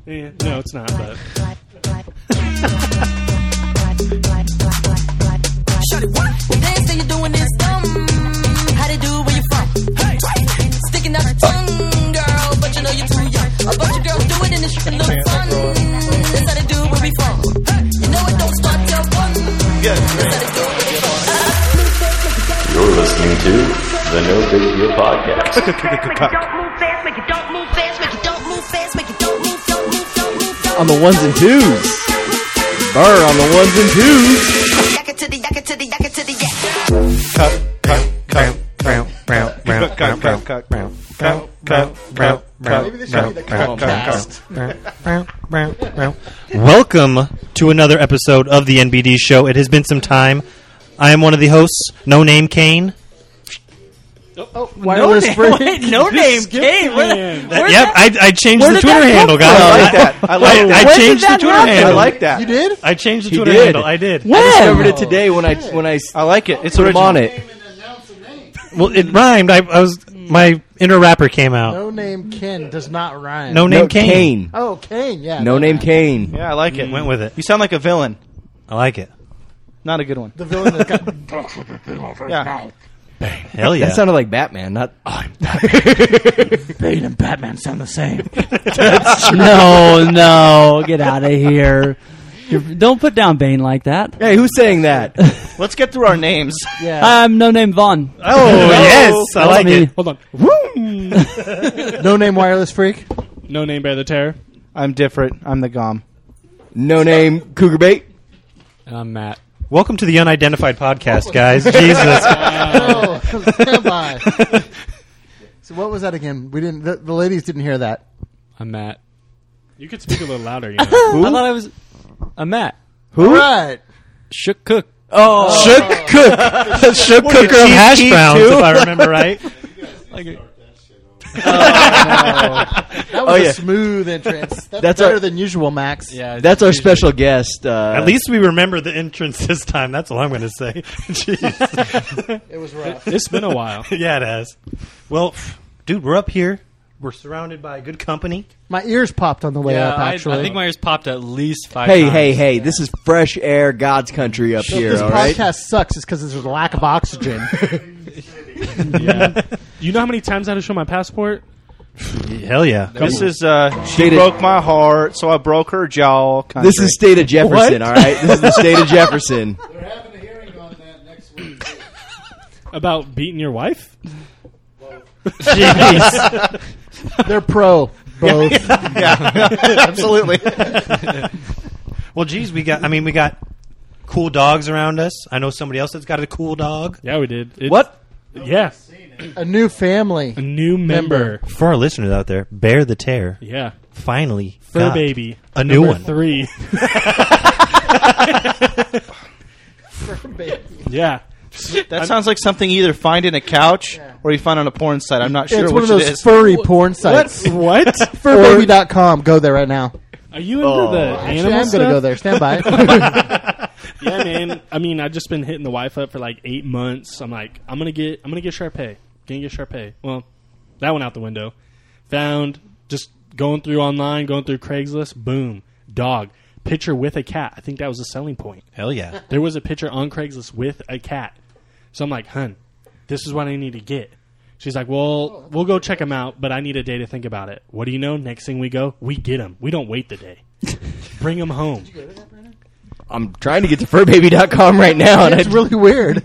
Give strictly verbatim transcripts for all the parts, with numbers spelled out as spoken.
Yeah, no, it's not, but... Shorty, what? They say you're doing this dumb. How they do where you from? Hey, sticking out your tongue, girl, but you know you're too young. A bunch of girls do it and it's look fun. That's how they do where we from. Hey, you know it don't start till one. Yeah. That's how they do where we from. You're listening to the No Big Deal Podcast. Don't move fast, make it don't move fast, make it don't move fast, make it don't move, don't move, don't move, don't On the ones and twos. Burr on the ones and twos. yak it to the yak it to the yak it to the yak. Cut, cut, cut, cut, cut, cut, cut, cut, cut, cut, cut, cut, cut. Maybe this should be the cut cast. Welcome to another episode of the N B D Show. It has been some time. I am one of the hosts, No Name Kane. Oh, wireless name- free. wait, no name Kane. Where the- Man. where yep, that- I, I changed where the did Twitter that come handle, from? guys. I like that. I like I, I that. When did changed the that Twitter happen? handle. I like that. You did? I changed the He Twitter did. handle. I did. I discovered it today when I when I I like it. It's put him original. on it. Well, it rhymed. I, I was my inner rapper came out. No name Ken does not rhyme. No name No, Kane. Kane. Oh, Kane, yeah. No name Kane. Yeah, I like it. Went with it. You sound like a villain. I like it. Not a good one. The villain that got... Yeah. Hell yeah. That sounded like Batman, not. Bane and Batman sound the same. No, no, get out of here. You're, don't put down Bane like that. Hey, who's saying that? Let's get through our names. Yeah. I'm No Name Vaughn. oh, yes. I That's like me. it. Hold on. No name wireless freak. No Name Bear the Terror. I'm different. I'm the Gom. No name Cougar Bait. And I'm Matt. Welcome to the Unidentified Podcast, guys. Jesus. Oh, stand by. So what was that again? We didn't. The, the ladies didn't hear that. I'm Matt. You could speak a little louder, you know. I thought I was a Matt. Who? All right. Shook Cook. Oh, Shook Cook. Shook Cooker of Chief hash Keef, browns, too. if I remember right. That was Oh, a yeah. smooth entrance. That's, That's better our- than usual, Max. Yeah, That's our special guest. Uh, At least we remember the entrance this time. That's all I'm going to say. Jeez. It was rough. It's been a while. Yeah, it has. Well, pff, dude, we're up here. We're surrounded by good company. My ears popped on the way up, actually. I think my ears popped at least five Hey, times. hey, hey! This is fresh air, God's country up So if here. this All right. podcast sucks is because there's a lack of oxygen. Yeah. You know how many times I had to show my passport? Hell yeah. This is, uh, she State of- broke my heart, so I broke her jaw. Country. This is state of Jefferson. What? All right. This is the state of Jefferson. They're having a hearing on that next week. About beating your wife? Jeez. They're pro, both. Yeah, absolutely. Well, geez, we got, I mean, we got cool dogs around us. I know somebody else that's got a cool dog. Yeah, we did. It- What? Yeah. A new family. A new member. For our listeners out there, Bear the Terror Yeah. finally Fur got baby. a new Number one. Three. Yeah. That sounds like something you either find in a couch or you find on a porn site. I'm not sure It's which one of it those is. furry porn sites. What? fur baby dot com. Go there right now. Are you into Oh. the Actually, animal I'm stuff? going to go there. Stand by. Yeah, man. I mean, I've just been hitting the wife up for like eight months. I'm like, I'm gonna get, I'm gonna get Sharpay. Gonna get Sharpay. Well, that went out the window. Found just going through online, going through Craigslist. Boom, dog picture with a cat. I think that was the selling point. Hell yeah. There was a picture on Craigslist with a cat. So I'm like, hun, this is what I need to get. She's like, well, we'll go check them out, but I need a day to think about it. What do you know? Next thing we go, we get them. We don't wait the day. Bring them home. I'm trying to get to fur baby dot com right now, and It's I, really weird.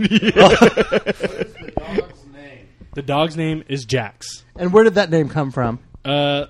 The dog's name is Jax. And where did that name come from? Uh,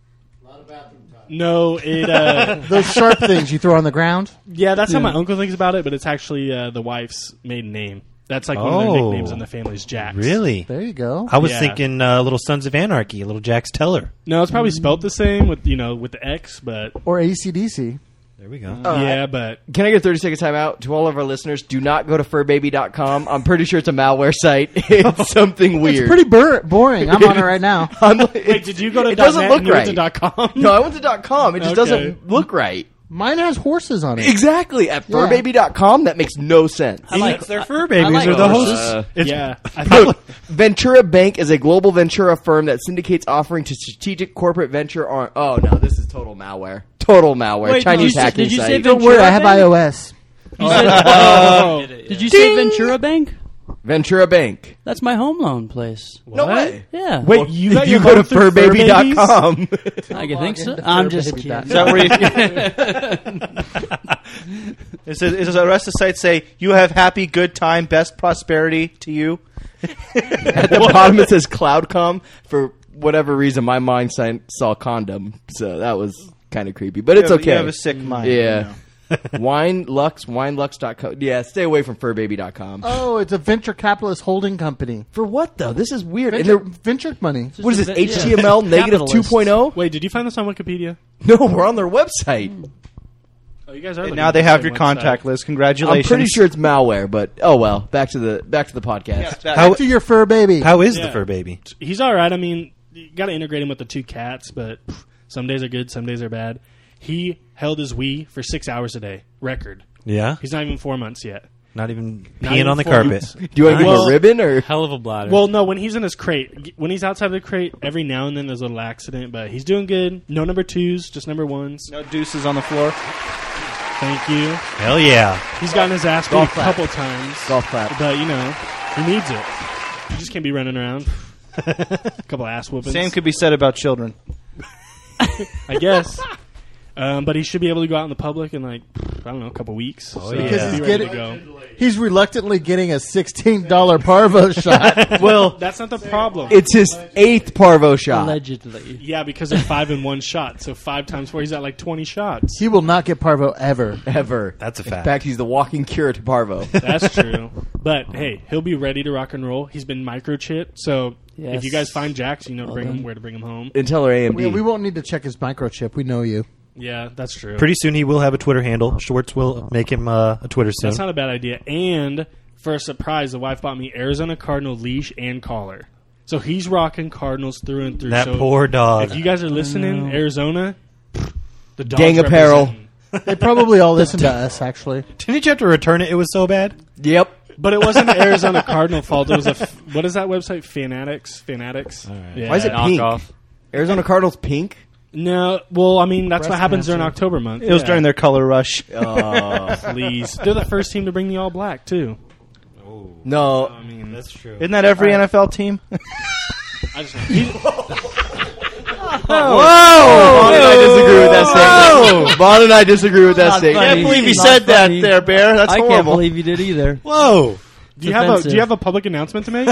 no, it. Uh, Those sharp things you throw on the ground? yeah, that's how my uncle thinks about it, but it's actually uh, the wife's maiden name. That's like one of their Oh. nicknames in the family's Jax. Really? There you go. I was Yeah. thinking uh, Little Sons of Anarchy, Little Jax Teller. No, it's probably spelled the same with you know with the X, but Or A C D C. There we go. yeah, but can I get a thirty second time out to all of our listeners? Do not go to fur baby dot com. I'm pretty sure it's a malware site. It's something weird. It's pretty bur- boring. I'm on it right now. I'm, wait, did you go to It doesn't .net look and you went right. to dot .com? No, I went to dot .com. It just Okay. doesn't look right. Mine has horses on it. Exactly. At fur baby dot com, that makes no sense. I like their fur babies like or the horses. hosts. Uh, It's- Yeah, I think Ventura Bank is a global Ventura firm that syndicates offering to strategic corporate venture on. Oh no, this is total malware. Total malware. Wait, Chinese did you, hacking did you site. say Don't Ventura worry, I have Bank? iOS. You said, Oh. did you say Ventura Bank? Ventura Bank. That's my home loan place. No way. Yeah. Wait, you got you your go to loan through fur baby dot Furbabies? com. I can think so. into I'm just furbaby kidding. dot Is that where you... it says, it says the rest of the site say, you have happy, good time, best prosperity to you. At the bottom it says Cloudcom. For whatever reason, my mind sign- saw condom, so that was kind of creepy. But it's You have- okay. You have a sick mind. Yeah. Wine Lux, winelux dot co. Yeah, stay away from fur baby dot com. Oh, it's a venture capitalist holding company. For what though? This is weird. And Venture, they're- venture money. what is this? Yeah. H T M L negative two Capitalist. point oh? Wait, did you find this on Wikipedia? No, we're on their website. Oh, you guys are. And looking now at they the have same your contact website. list. I'm Congratulations. pretty sure it's malware, but oh well. Back to the back to the podcast. Yeah, that- How, To your fur baby. how is Yeah. the fur baby? He's all right. I mean, you got to integrate him with the two cats, but pff, some days are good, some days are bad. He held his Wii for six hours a day, record. Yeah, He's not even four months yet. not even Not peeing even on the four carpet. months. Do you want to give him Well- a ribbon or? Hell of a bladder. Well, no, when he's in his crate, when he's outside the crate, every now and then there's a little accident, but he's doing good. No number twos, just number ones. No deuces on the floor. Thank you. Hell yeah! He's gotten his ass beat a Golf clap. couple times, Golf clap. but you know he needs it. You just can't be running around. A couple ass whoopings. Same could be said about children. I guess. Um, but he should be able to go out in the public in like I don't know a couple weeks. Oh, so Because he'll he's be ready getting- to go. He's reluctantly getting a sixteen dollar parvo shot. Well, that's not the problem. It's his eighth parvo shot. Allegedly. Yeah, because of five in one shot. So five times four, he's at like twenty shots. He will not get parvo ever. Ever. That's a In fact. fact, he's the walking cure to parvo. That's true. But hey, he'll be ready to rock and roll. He's been microchipped, so Yes. if you guys find Jax, you know to Well bring done. him where to bring him home. Intel or A M D. We, we won't need to check his microchip. We know you. Yeah, that's true. Pretty soon he will have a Twitter handle. Schwartz will make him uh, a Twitter soon. That's not a bad idea. And for a surprise, the wife bought me Arizona Cardinal leash and collar. So he's rocking Cardinals through and through. That so poor dog. If you guys are listening, Arizona, the dogs Gang apparel. representing. They probably all listen to us, actually. Didn't you have to return it? It was so bad. Yep. But it wasn't the Arizona Cardinal fault. It was a f- what is that website? Fanatics. Fanatics. Yeah. Why is it pink? knockoff. Arizona Cardinals pink? No. Well, I mean that's Breast what happens during cancer. October month. It was Yeah. during their color rush. Uh, Please, they're the first team to bring the all black too. no. I mean, That's true. Isn't that every N F L team? I just he, Whoa! Vaughn and I disagree with that statement. Vaughn and I disagree with that Not statement. I funny. can't believe you Not said that funny. there, Bear. That's I horrible. can't believe you did either. Whoa! do you have a offensive. do you have a public announcement to make?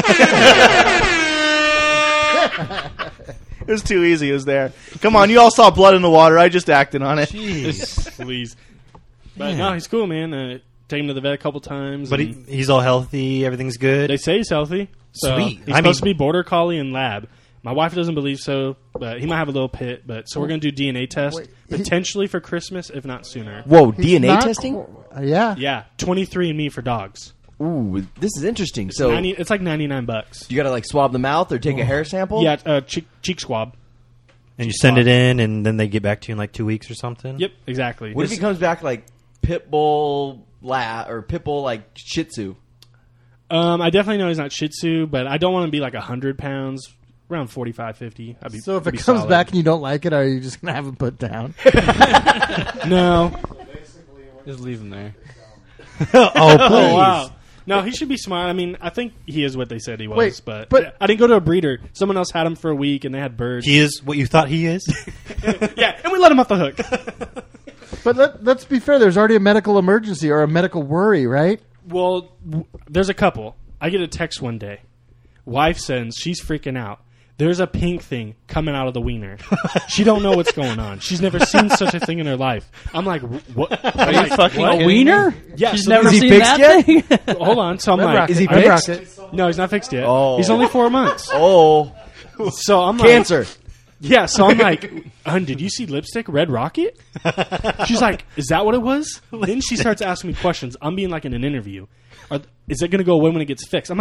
It was too easy. It was there. Come on, you all saw blood in the water. I just acted on it. Please. But no, he's cool, man. Uh, take him to the vet a couple times. But he, and he's all healthy. Everything's good. they say he's healthy. So Sweet. He's I supposed mean- to be border collie and lab. My wife doesn't believe so, but he might have a little pit. But so we're going to do D N A test Wait, he- potentially for Christmas, if not sooner. Whoa, He's D N A not testing? qu- uh, yeah. Yeah, twenty-three and me for dogs. Ooh, this is interesting. So, ninety, it's like ninety-nine bucks. you got to like swab the mouth or take a hair sample? Yeah, uh, cheek, cheek swab. and you send it in, and then they get back to you in like two weeks or something. Yep, exactly. What if This- he comes back like pit bull la or pit bull like Shih Tzu? Um, I definitely know he's not Shih Tzu, but I don't want to be like one hundred pounds, around forty-five, fifty. I'd be, So if I'd it be comes solid. back and you don't like it, are you just going to have him put down? No. Just leave him there. oh, Oh, please. wow. No, he should be smart. I mean, I think he is what they said he was, Wait, but, but- I didn't go to a breeder. Someone else had him for a week, and they had birds. He is what you thought he is. Yeah, and we let him off the hook. But let, let's be fair. There's already a medical emergency or a medical worry, right? Well, w- there's a couple. I get a text one day. Wife sends, she's freaking out. There's a pink thing coming out of the wiener. She don't know what's going on. She's never seen such a thing in her life. I'm like, what? Are you fucking A kidding wiener? Yeah, She's so never is he seen fixed that yet? thing? Hold on. So I'm Red like, Rocket. Is he Red fixed? Rocket. no, he's not fixed yet. Oh. He's only four months. Oh, So I'm like, cancer. Yeah, so I'm like, Hun, did you see lipstick, Red Rocket? She's like, is that what it was? Then she starts asking me questions. I'm being like in an interview. Are, is it going to go away when it gets fixed? I'm like,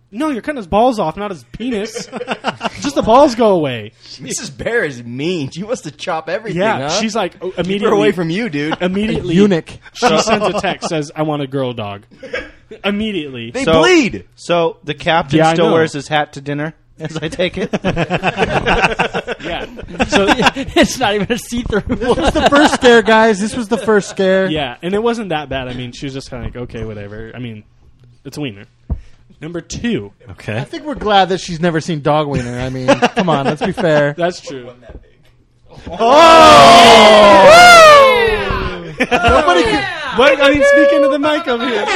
No, you're cutting his balls off, not his penis. Just the balls go away. Missus Bear is mean. She wants to chop everything. Yeah, huh? she's like oh, Keep immediately her away from you, dude. Immediately, Eunuch. she sends a text says, "I want a girl dog." Immediately, They So- bleed. So the captain Yeah, I still know. wears his hat to dinner, as I take it. yeah. So It's not even a see-through one. The first scare, guys. This was the first scare. yeah, and it wasn't that bad. I mean, she was just kind of like, okay, whatever. I mean, it's a wiener. Number two. I Okay. think we're glad that she's never seen Dog Wiener. I mean, come on, let's be fair. That's true. Nobody can, What? I mean, speak into the mic over here.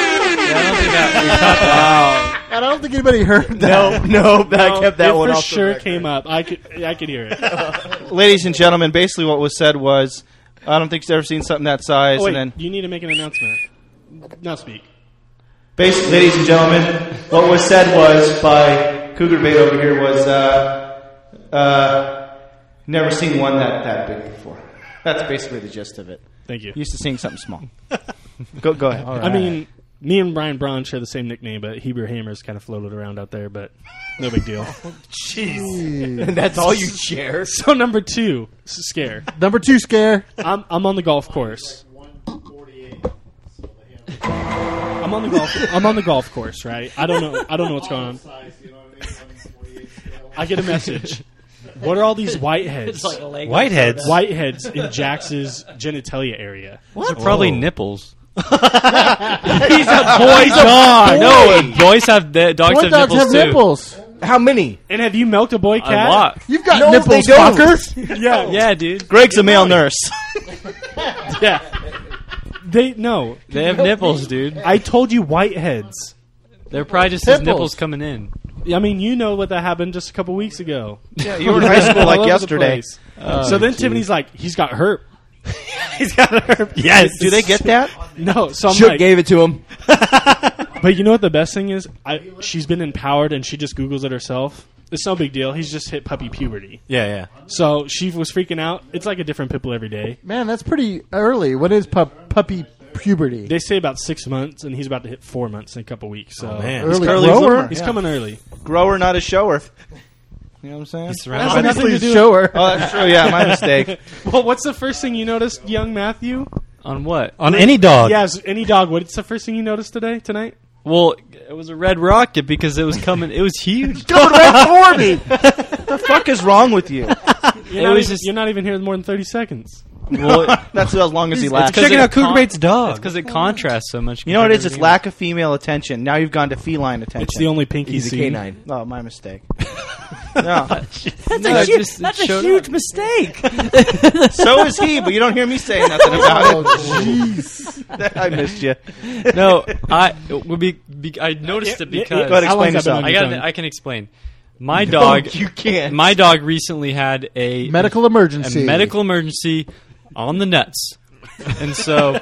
I don't think anybody heard that. No, no, I kept that it one for off. the sure record. came up. I could, I could hear it. Ladies and gentlemen, basically what was said was, I don't think she's ever seen something that size. Oh, wait, and then, you need to make an announcement. Now speak. basically, ladies and gentlemen, what was said was by Cougar Bait over here was, uh, uh, never seen one that, that big before. That's basically the gist of it. Thank you. Used to seeing something small. go, go ahead. I mean, me and Brian Braun share the same nickname, but Hebrew Hammers kind of floated around out there, but no big deal. And that's all you share. So number two, s- scare. Number two scare. I'm I'm on the golf course. I'm on the golf. I'm on the golf course, right? I don't know. I don't know what's going on. I get a message. What are all these whiteheads? It's like a leg. Whiteheads. Whiteheads in Jax's genitalia area. Those are probably Oh. nipples. He's a boy dog. No, boys have the dogs Boy have dogs nipples have too. nipples. How many? And have you milked a boy A cat? lot. You've got No, nipples, they don't. fucker. Yeah, Yeah, dude. Greg's a male nurse. yeah. They no. They have nipples, dude. I told you whiteheads. They're probably just his Nipples. nipples coming in. I mean, you know what that happened just a couple weeks ago. Yeah, you were in high school All like over the yesterday. place. so then Tiffany's like, he's got herp. He's got herp. Yes. Do they get that? No, so I'm Shook like, gave it to him. but you know what the best thing is? I, she's been empowered and she just Googles it herself. It's no big deal. He's just hit puppy puberty. Yeah, yeah. So she was freaking out. It's like a different pimple every day. Man, that's pretty early. What is pup, puppy puberty? They say about six months, and he's about to hit four months in a couple weeks. So Oh, man. early early grower? bloomer. he's Yeah. coming early. Grower, not a shower. You know what I'm saying? He's surrounded That's by nothing Obviously, to do show her. Oh, that's true. Yeah, my mistake. Well, what's the first thing you noticed, young Matthew? On what? on any dog. Yes, any dog. What's the first thing you noticed today, tonight? Well, it was a red rocket because it was coming. It was huge. Coming right for me. The fuck is wrong with you? You're, It not, was even, just- you're not even here more than thirty seconds. Well, That's as long as he lasts. Checking out Cougar Bait's It's dog. because it contrasts so much. You know what it is? It's compared to lack of female attention. Now you've gone to feline attention. It's the only pinky He's a scene. canine. Oh, my mistake. no. That's No, a, it hu- just- it that's a showed huge up. mistake. So is he, but you don't hear me saying nothing about it. Jeez. I missed you. anything. No, I it would be, be. I noticed it Yeah, yeah, because Go ahead, How long's explain that been on yourself. I your got. tongue? I can explain. My dog. You can't. My dog recently had a Medical a emergency. medical emergency on the nuts, and so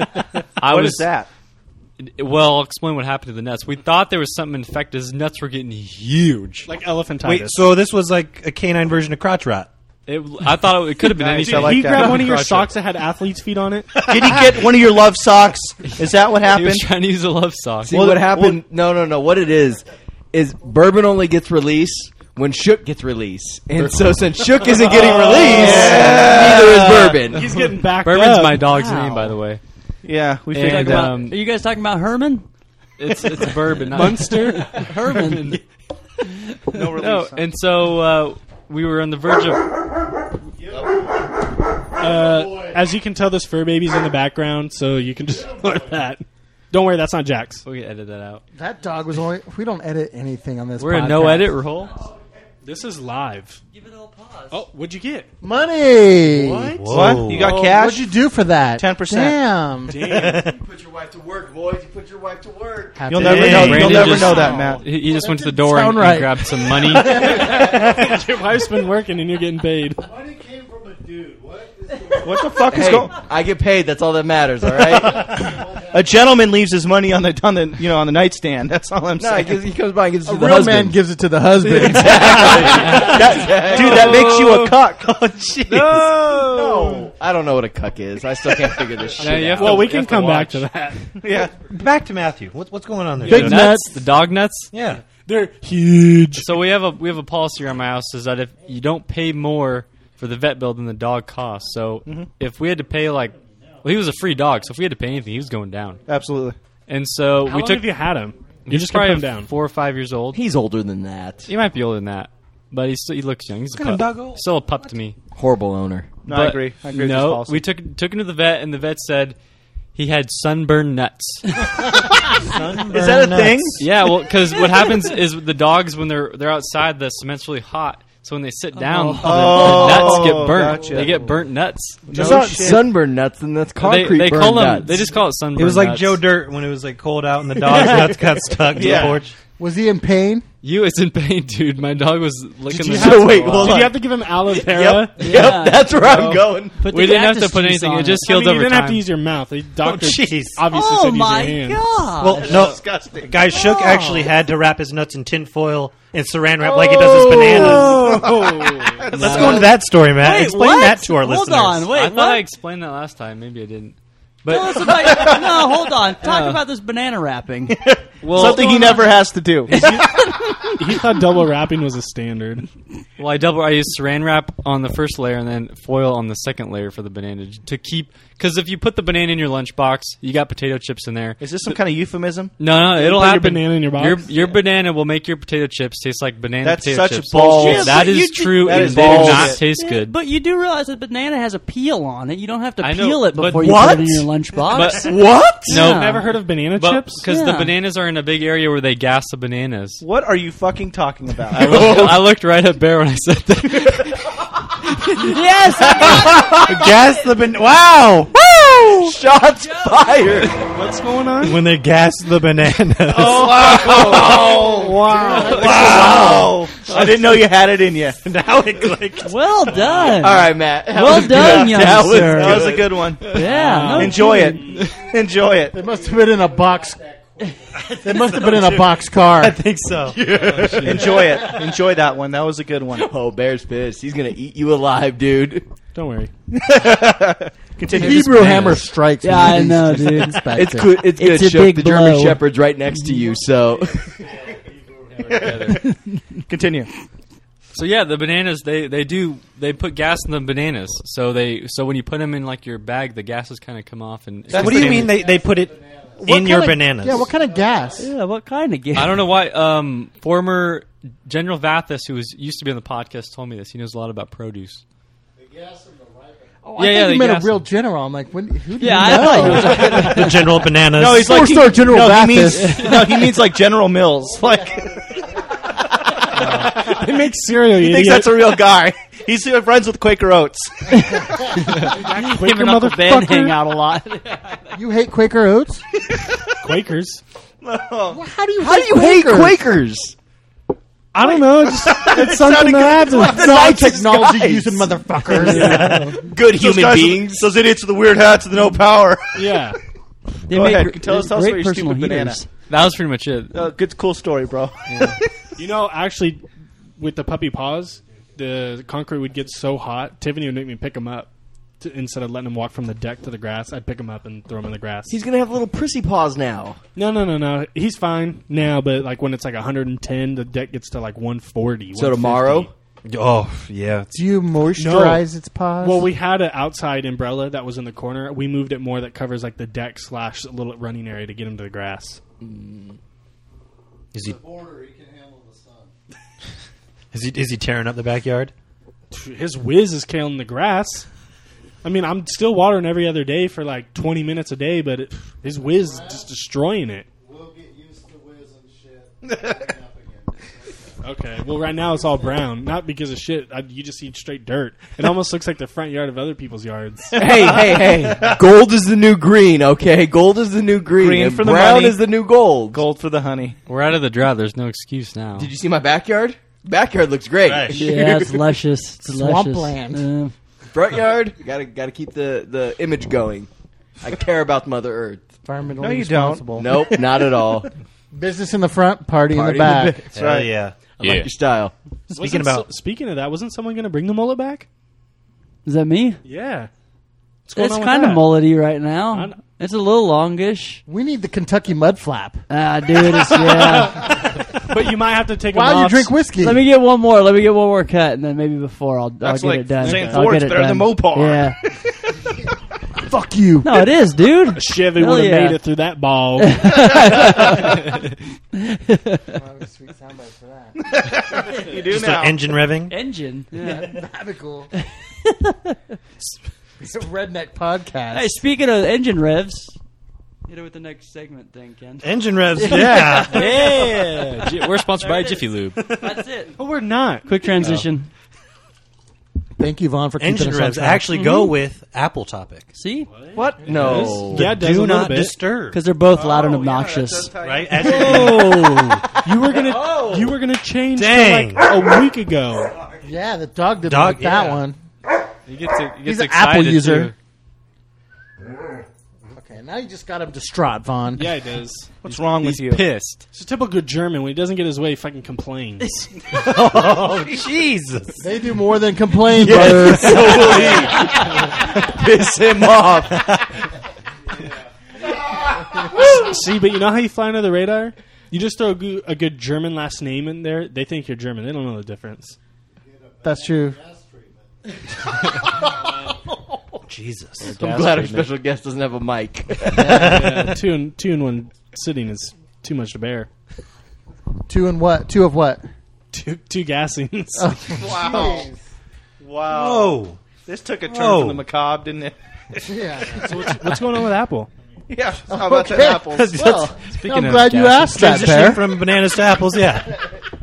I What was is that? Well, I'll explain what happened to the nuts. We thought there was something infected. His nuts were getting huge. Like elephantitis. Wait, so this was like a canine version of crotch rot. It, I thought it, it could have been Nice, anything. I like he that. grabbed one of your Crotch socks that had athlete's feet on it. Did he get one of your love socks? Is that what He happened? was trying to use a love sock. See what happened? no, no, no. What it is is Bourbon only gets released when Shook gets released, and so since Shook isn't getting released, neither is Bourbon. He's getting back Bourbon's up. my dog's Wow. name, by the way. Yeah, we And, figured Talking that. about- um, are you guys talking about Herman? It's it's Bourbon, not Munster. Herman. No release. No, and so uh, we were on the verge of. Uh, as you can tell, this fur baby's in the background, so you can just ignore that. Don't worry, that's not Jax. We can edit that out. That dog was only. We don't edit anything on this. We're a podcast. no edit role. This is live. Give it a little pause. Oh, what'd you get? Money. What? What? You got Oh, cash? What'd you do for that? ten percent. Damn. You put your wife to work, boys. You put your wife to work. Happy You'll never day. know. Brandon You'll never just- know that, Matt. He, he just went to the That door didn't and, sound right. and grabbed some money. Your wife's been working and you're getting paid. Money came from a dude. What is the What the fuck is Hey, going? I get paid. That's all that matters. All right. A gentleman leaves his money on the on the you know on the nightstand. That's all I'm no, he, saying. gives, he comes by and gives it A to the real husband. man gives it to the husband. That- dude, that makes you a cuck. Oh, jeez. No. I don't know what a cuck is. I still can't figure this shit Yeah, you have out. Well, to- we you can have to come back watch. to that. Yeah. Back to Matthew. What, what's going on there? Big The nuts. nuts, the dog nuts. Yeah. They're huge. So we have a we have a policy around my house is that if you don't pay more for the vet bill than the dog costs. So Mm-hmm. if we had to pay like, well, he was a free dog, so if we had to pay anything, he was going down. Absolutely. And so How we long took. have you had him? You He's just gonna probably put him down. four or five years old. He's older than that. He might be older than that, but he's still, he looks young. He's a kind of pup. doggo? Still a pup to me. Horrible owner. No, But I agree. I agree with this no, policy. we took took him to the vet, and the vet said he had sunburned nuts. Is that a thing? Yeah, well, because what happens is the dogs when they're they're outside, the cement's really hot. So when they sit down, the, Oh, the nuts get burnt. gotcha. They get burnt nuts. That's not sunburn nuts, and that's They, concrete they burn call them. nuts. They just call it sunburn. It was like nuts. Joe Dirt when it was like cold out and the dog's nuts got stuck to Yeah. the porch. Was he in pain? You, it's in pain, dude. My dog was licking you the have nuts. So wait, for a while. hold Did on. you have to give him aloe vera? Yep, Yeah. yep, that's where I'm No. going. Put We the didn't have to cactus put juice anything. on It just I healed mean, you over didn't time. have to use your mouth. The doctor jeez. obviously Oh said use my your hand. god! Well, no, Disgusting. guys, Shook actually had to wrap his nuts in tinfoil and saran wrap like he does his bananas. Let's go into that story, Matt. Wait, Explain what? that to our Hold listeners. on, wait. I thought what? I explained that last time. Maybe I didn't. Tell But us about, no, hold on. Talk Yeah. about this banana wrapping. well, Something he never has to do. He thought double wrapping was a standard. well, I double. I used Saran wrap on the first layer and then foil on the second layer for the banana to keep. Because if you put the banana in your lunchbox, you got potato chips in there. Is this some kind of euphemism? No, no, it'll put your happen. banana in your box? Your, your banana will make your potato chips taste like banana That's potato such chips. bullshit. That Yeah, but is you- true, that and is they do not bullshit. taste Yeah, good. but you do realize that banana has a peel on it. You don't have to I know, peel it but before you what? put it in your lunchbox. But What? no, Yeah. Never heard of banana but chips? because the Yeah. bananas are in a big area where they gas the bananas. What are you fucking talking about? I looked, I looked right at Bear when I said that. yes, I Gas the ban- Wow! Shots fired. What's going on? When they gas the bananas. Oh, wow. Wow. I didn't know you had it in you. now it clicked. got- well done. All right, Matt. That Well was done, good. young That was sir. That was a good one. Yeah, no Enjoy kidding. it. Enjoy it. They must have been in a box. They must have been in a box car. I think so. Enjoy it. Enjoy that one. That was a good one. Oh, Bear's pissed. He's gonna eat you alive, dude. Don't worry. Continue. Hebrew hammer strikes. Yeah, I know, dude. It's good. It's good. It's a Shook. big The German blow. Shepherd's right next to you, so Continue. So yeah, the bananas they, they do they put gas in the bananas. So they so when you put them in like your bag, the gases kind of come off. And What do you mean they, they put it in your kind of- bananas? Yeah, what kind of gas? Yeah, what kind of game? I don't know why. Um, former General Vathis, who was used to be on the podcast, told me this. He knows a lot about produce. Oh, Yeah, I thought yeah, you the meant gas. a real general. I'm like, when, who do Yeah, you I know? thought you was the General Bananas. No, he's like Four-star he- General no, he Baptist. means no, he means like General Mills. Like They make cereal, he you thinks idiot. that's a real guy. He's uh, friends with Quaker Oats. Him Quaker and Uncle Ben motherfucker. hang out a lot. You hate Quaker Oats? Quakers. How do you how do you hate Quakers? I don't know. It's, it's something that happens. It's all technology using motherfuckers. Good Those human guys- beings. Those idiots with the weird hats and the no power. Yeah. They Go make ahead. gr- Tell us- tell us great about your personal stupid banana. heaters. That was pretty much it. Uh, good, cool story, bro. You know, actually, with the puppy paws, the concrete would get so hot, Tiffany would make me pick them up. To, instead of letting him walk from the deck to the grass, I'd pick him up and throw him in the grass. He's gonna have little prissy paws now. No, no, no, no. He's fine now, but like when it's like one hundred ten, the deck gets to like one forty. So tomorrow? Oh, yeah. Do you moisturize its paws? Well, we had an outside umbrella that was in the corner. We moved it more that covers like the deck slash a little running area to get him to the grass. Is he, Border, he can handle the sun. is he is he tearing up the backyard? His whiz is killing the grass. I mean, I'm still watering every other day for like twenty minutes a day, but it, his whiz is just destroying it. We'll get used to whiz and shit. Up again. Okay, well, right now it's all brown. Not because of shit. I, you just see straight dirt. It almost looks like the front yard of other people's yards. Hey, hey, hey! Gold is the new green. Okay, gold is the new green. Green and for the brown money. is the new gold. Gold for the honey. We're out of the drought. There's no excuse now. Did you see my backyard? Backyard looks great. Yeah, it's luscious. It's Swampland. luscious. Front yard, gotta gotta keep the, the image going. I care about Mother Earth. Environmentally No, you don't. responsible. Nope, not at all. Business in the front, party, Party in the back. That's Hell right. yeah. I like your style. Speaking Speaking about speaking of that, wasn't someone going to bring the mullet back? Is that me? Yeah. What's going It's on with kind of that? mullety right I now. know. It's a little longish. We need the Kentucky mud flap. Ah, dude, it's yeah. but you might have to take them While you off. drink whiskey. Let me get one more. Let me get one more cut, and then maybe before I'll, I'll That's get like it done. saying I'll Ford's get it better than done. Mopar. Yeah. Fuck you. No, it is, dude. Chevy Hell would have yeah. made it through that ball. Sweet soundbite for that. You do Just now. an engine revving. Engine. Yeah. That'd be cool. It's a redneck podcast. Hey, speaking of engine revs, hit it with the next segment thing, Ken. Engine revs, yeah. Yeah, J- we're sponsored by Jiffy Lube. That's it. Oh, we're not. Quick transition. Thank you, Vaughn, for keeping Engine us on revs track. actually go with Apple Topic. See? What? No. Yeah, it does a Do little not bit. disturb. Because they're both loud and Oh, yeah, obnoxious. that does tie in. Right? As Oh, you were gonna you were gonna change Dang. to like a week ago. Yeah, the dog didn't Dog- like that yeah. one. You get to, you get He's to an Apple excited, user. too. Okay, now you just got him distraught, Vaughn. Yeah, he does. What's wrong with He's you? pissed. It's a typical German. When he doesn't get his way, he fucking complains. oh, Jesus. They do more than complain, brother. Piss him off. See, but you know how you fly under the radar? You just throw a good, a good German last name in there, they think you're German. They don't know the difference. That's true. Jesus. I'm glad our special guest doesn't have a mic. Yeah, two in two in one sitting is too much to bear. Two and what? Two of what? Two two gassings. Wow. Wow. Whoa. This took a turn Whoa. from the macabre, didn't it? Yeah. So what's, what's going on with Apple? Yeah. How about Okay. that apples? Well, Speaking I'm of glad you gases, asked that, Transitioning Bear. from bananas to apples, yeah.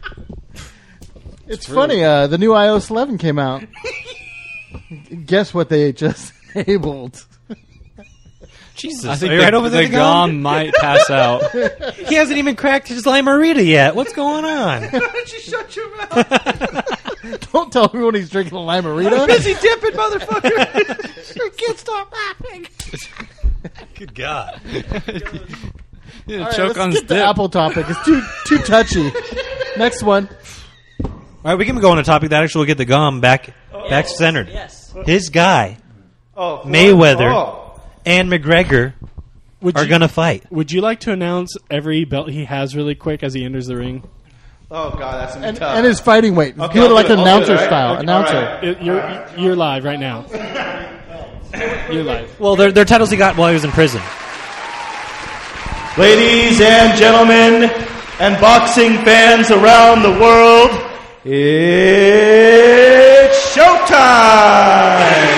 It's funny. Uh, the new i O S eleven came out. Guess what they just enabled? Jesus. I think Are you the, right over there, the the gum? gum might pass out. He hasn't even cracked his limerita yet. What's going on? She shut your mouth. Don't tell everyone he's drinking a limerita. Busy dipping, motherfucker. I can't stop laughing. Good God. You All right, choke let's on get his the dip. Apple topic. It's too too touchy. Next one. All right, we can go on a topic that actually will get the gum back back centered. Yes. His guy Oh, Mayweather. Oh. and McGregor Would are you, going to fight. Would you like to announce every belt he has really quick as he enters the ring? Oh, God, that's gonna be And, tough. and his fighting weight. Okay, Do it I'll like do it. I'll do announcer it, right? style. Okay, Announcer. all right. It, you're you're live right now. You're live. Well, they're, they're titles he got while he was in prison. Ladies and gentlemen, and boxing fans around the world, it's showtime!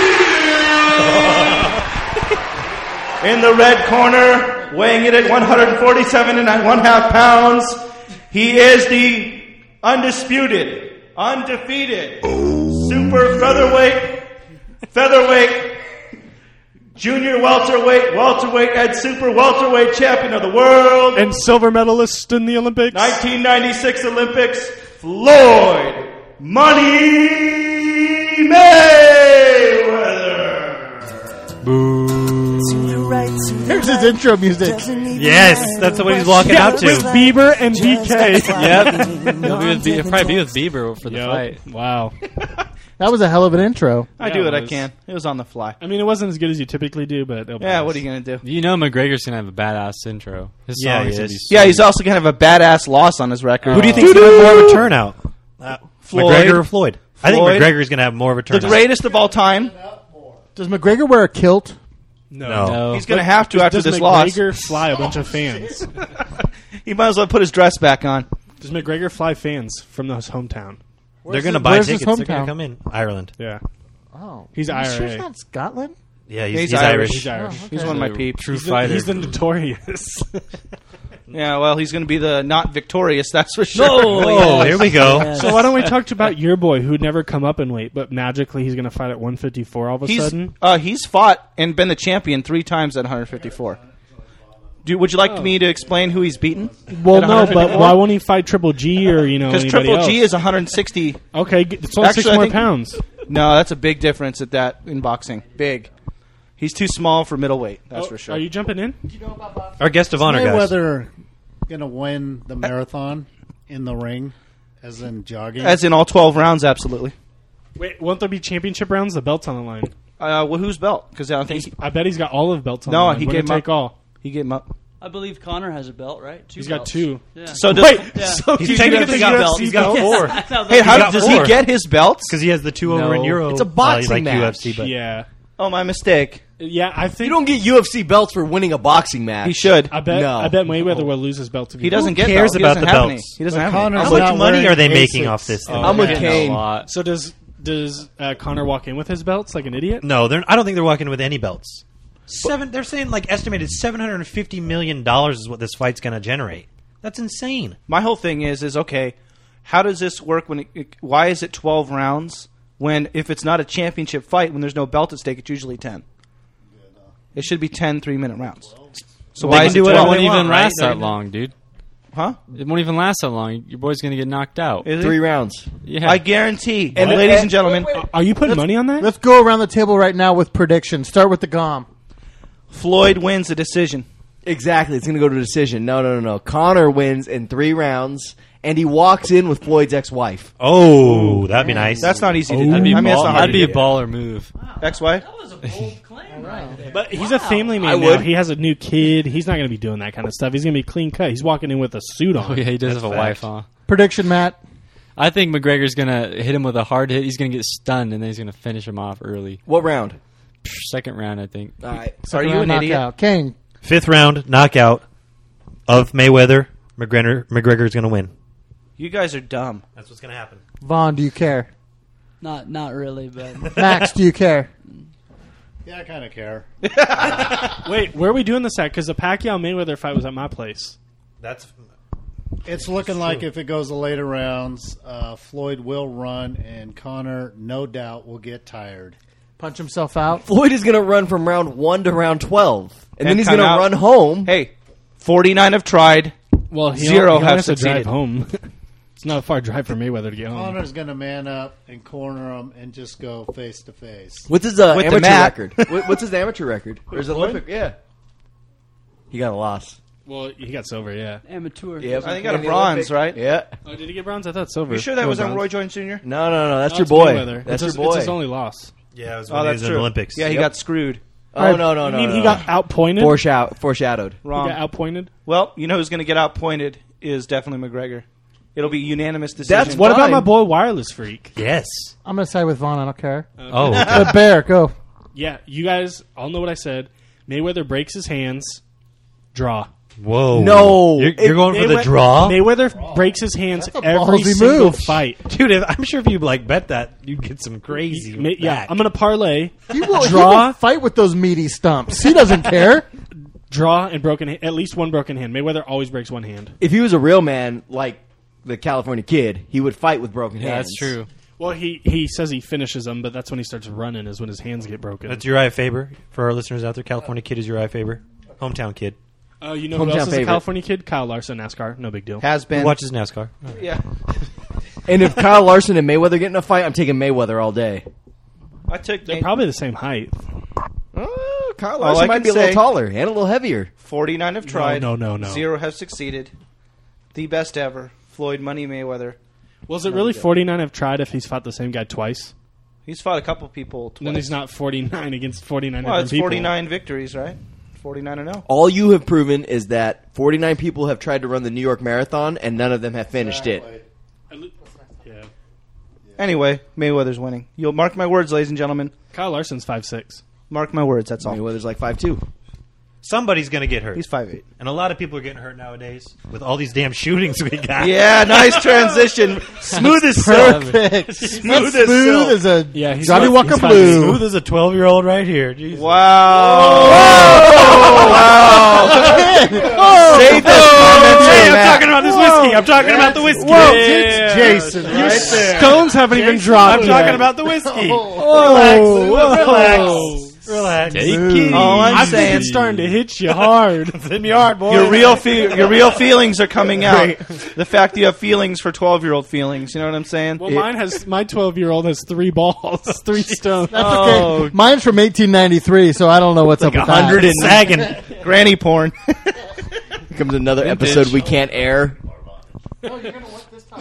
In the red corner, weighing it at one forty-seven and one half pounds, he is the undisputed, undefeated, super featherweight, featherweight, junior welterweight, welterweight, and super welterweight champion of the world. And silver medalist in the Olympics. nineteen ninety-six Olympics, Floyd Money Mayweather. Here's his intro music. Yes, that's what he's walking Yeah, out to. with Bieber and B K. Yep. He'll, be with, he'll probably be with Bieber for the Yep. fight. Wow. That was a hell of an intro. I Yeah, do it what I was. can. It was on the fly. I mean, it wasn't as good as you typically do, but it'll Yeah, pass. what are you going to do? You know McGregor's going to have a badass intro. His Yeah, song he is gonna is. be Yeah, sweet. he's also going to have a badass loss on his record. Who do you think's going to have more of a turnout? Uh, Floyd. McGregor or Floyd? I think Floyd. McGregor's going to have more of a The turnout. greatest of all time. Does McGregor wear a kilt? No. No. No. He's going to have to Does- after does this loss. McGregor fly a bunch of fans? He might as well put his dress back on. Does McGregor fly fans from his hometown? They're going to his- buy where's his tickets. They're going hometown? to come in. Ireland. Yeah. Oh. He's Are you I R A. sure it's not Scotland? Yeah, he's, He's he's Irish. Irish. He's Irish. Oh, okay. He's one of my peeps. True He's the, fighter. he's the notorious. Yeah, well, he's going to be the not victorious, that's for sure. Oh, here we go. Yes. So why don't we talk about your boy who'd never come up in weight, but magically he's going to fight at one fifty-four all of a He's sudden? uh, he's fought and been the champion three times at one fifty-four. Do, would you like Oh. me to explain who he's beaten? Well, at no, but 154? why won't he fight Triple G or, you know, Because anybody Triple else? G is one sixty. Okay, g- it's only Actually, six I more think- pounds. No, that's a big difference at that in boxing. Big. He's too small for middleweight. That's Oh, for sure. Are you jumping in? Our guest of honor, guys. Mayweather gonna win the marathon in the ring, as in jogging. As in all twelve rounds, absolutely. Wait, won't there be championship rounds? The belt's on the line. Uh, well, whose belt? Because I don't think he, I bet he's got all of belts on No, the line. he Winner gave 'em take up. all. he gave him up. I believe Connor has a belt, right? Two He's got belts. two. Yeah. So does, Wait, Yeah. so He's do you technically get got the belts. He's got four. That sounds Hey, like how got does four. he get his belts? Because he has the two over in No. Euro. It's a boxing uh, like match. U F C, but Yeah, Oh, my mistake. yeah. I think You don't get U F C belts for winning a boxing match. He should. I bet. No. I bet Mayweather will lose his belt to me. He doesn't get cares belts. He about doesn't the have belts? any. He doesn't But have Connor's any. how much not money wearing are they Asics. making off this thing? I'm with Getting a Kane. lot. So does does uh, Connor walk in with his belts like an idiot? No, they're, I don't think they're walking with any belts. Seven. They're saying like estimated seven hundred and fifty million dollars is what this fight's going to generate. That's insane. My whole thing is, is okay, how does this work when it, it, why is it twelve rounds when if it's not a championship fight, when there's no belt at stake, it's usually ten? It should be ten three-minute rounds. So They why can is do it whatever It twelve? won't they even want, right? last that They're- long, dude. Huh? It won't even last that long. Your boy's going to get knocked out. Is it? Three rounds. Yeah. I guarantee. And- ladies and- and gentlemen, Are you putting money on that? Let's go around the table right now with predictions. Start with the Gom. Floyd wins the decision. Exactly. It's going to go to a decision. No, no, no, no. Connor wins in three rounds, and he walks in with Floyd's ex-wife. Oh, that'd be nice. That's not easy to do. That'd be, I mean, that's ball- not hard that'd to be a do. baller move. Ex-wife? That was a bold claim right there. But he's a family I man now. would. He has a new kid. He's not going to be doing that kind of stuff. He's going to be clean cut. He's walking in with a suit on. Oh, yeah, he does That's have a fact. wife, huh? Prediction, Matt. I think McGregor's going to hit him with a hard hit. He's going to get stunned, and then he's going to finish him off early. What round? Second round, I think. All right. Are you an Knockout. idiot? Kane. Fifth round knockout of Mayweather. McGregor McGregor's going to win. You guys are dumb. That's what's going to happen. Vaughn, do you care? Not not really, but Max, do you care? Yeah, I kind of care. Wait, where are we doing this at? Because the Pacquiao Mayweather fight was at my place. That's It's looking like if it goes the later rounds, uh, Floyd will run, and Connor, no doubt, will get tired. Punch himself out. Floyd is going to run from round one to round twelve, and, then And he's come going to out. run home. Hey, forty-nine have tried. Well, he Zero only, he only have has to drive succeeded. home. It's not a far drive for Mayweather to get home. Connor's going to man up and corner him and just go face to face. What's his uh, With the amateur mat. record? What- What's his amateur record? Or his Olympic? Yeah. He got a loss. Well, he got silver, yeah. amateur. Yeah, I think he got a bronze, right? Yeah. Oh, did he get bronze? I thought silver. You sure that No, was on bronze. Roy Jones Junior? No, no, no. That's No, your it's boy. Mayweather. That's it's your his, boy. It's his only loss. yeah. It was Oh, when he that's was in true. the Olympics. Yeah, he Yep. got screwed. oh, no, no, I no. mean, no, he no. got outpointed. Foreshow- foreshadowed. He Wrong. got outpointed. Well, you know who's going to get outpointed is definitely McGregor. It'll be unanimous decision. That's What about Fine. my boy Wireless Freak? Yes. I'm going to side with Vaughn. I don't care. Oh, okay. But Bear, go. Yeah, you guys all know what I said. Mayweather breaks his hands. Draw. Whoa. No. You're, you're going for the Maywe- draw? Mayweather breaks his hands That's a every ballsy single move. fight. Dude, if, I'm sure if you like bet that, you'd get some crazy. Ma- yeah, back. I'm going to parlay. He will, he Draw. will fight with those meaty stumps. He doesn't care. Draw and broken ha- at least one broken hand. Mayweather always breaks one hand. If he was a real man, like the California Kid, he would fight with broken Yeah, hands. that's true. Well, he, he says he finishes them, but that's when he starts running, is when his hands get broken. That's Uriah Faber. For our listeners out there, California Kid is Uriah Faber. Hometown kid. Oh, you know who Hometown else is a favorite. California kid? Kyle Larson, NASCAR. No big deal. Has Who been. watches NASCAR? Yeah. And if Kyle Larson and Mayweather get in a fight, I'm taking Mayweather all day. I took They're probably the same height. Oh, Kyle All Larson I might can be a little say- taller and a little heavier. forty-nine have tried. no, no, no. Zero have succeeded. The best ever. Floyd Money Mayweather. Was it really forty-nine have tried if he's fought the same guy twice? He's fought a couple people twice. Then he's not forty-nine against forty-nine Well, different it's people. forty-nine victories, right? forty-nine and oh. All you have proven is that forty-nine people have tried to run the New York Marathon, and none of them have finished it. Yeah. Anyway, Mayweather's winning. You'll mark my words, ladies and gentlemen. Kyle Larson's five six. Mark my words, that's all. Mayweather's like five two. Somebody's going to get hurt. He's five eight. And a lot of people are getting hurt nowadays with all these damn shootings we got. Yeah, nice transition. Smooth as silk. Perfect. Smooth That's as smooth silk. as a Yeah, he's Johnny five- Walker he's five Blue. Smooth as a twelve-year-old right here. Jesus. Wow. Wow. Save this comment Hey, for I'm Matt. talking about this whiskey. I'm talking about the whiskey. Whoa, Yeah. Jason, right there. Stones haven't even dropped I'm yet. talking about the whiskey. Whoa, Relax. whoa. Relax. Relax. Take it. All I'm I think saying, it's starting to hit you hard. Hit me hard, boy. your real fe- your real feelings are coming out. The fact you have feelings for twelve-year-old feelings. You know what I'm saying? Well, mine has my twelve-year-old has three balls, three stones. That's Oh. okay. Mine's from eighteen ninety-three, so I don't know what's up with that. hundred and sagging. Granny porn. Here comes another episode we can't air. Oh, you're gonna work this topic, Max?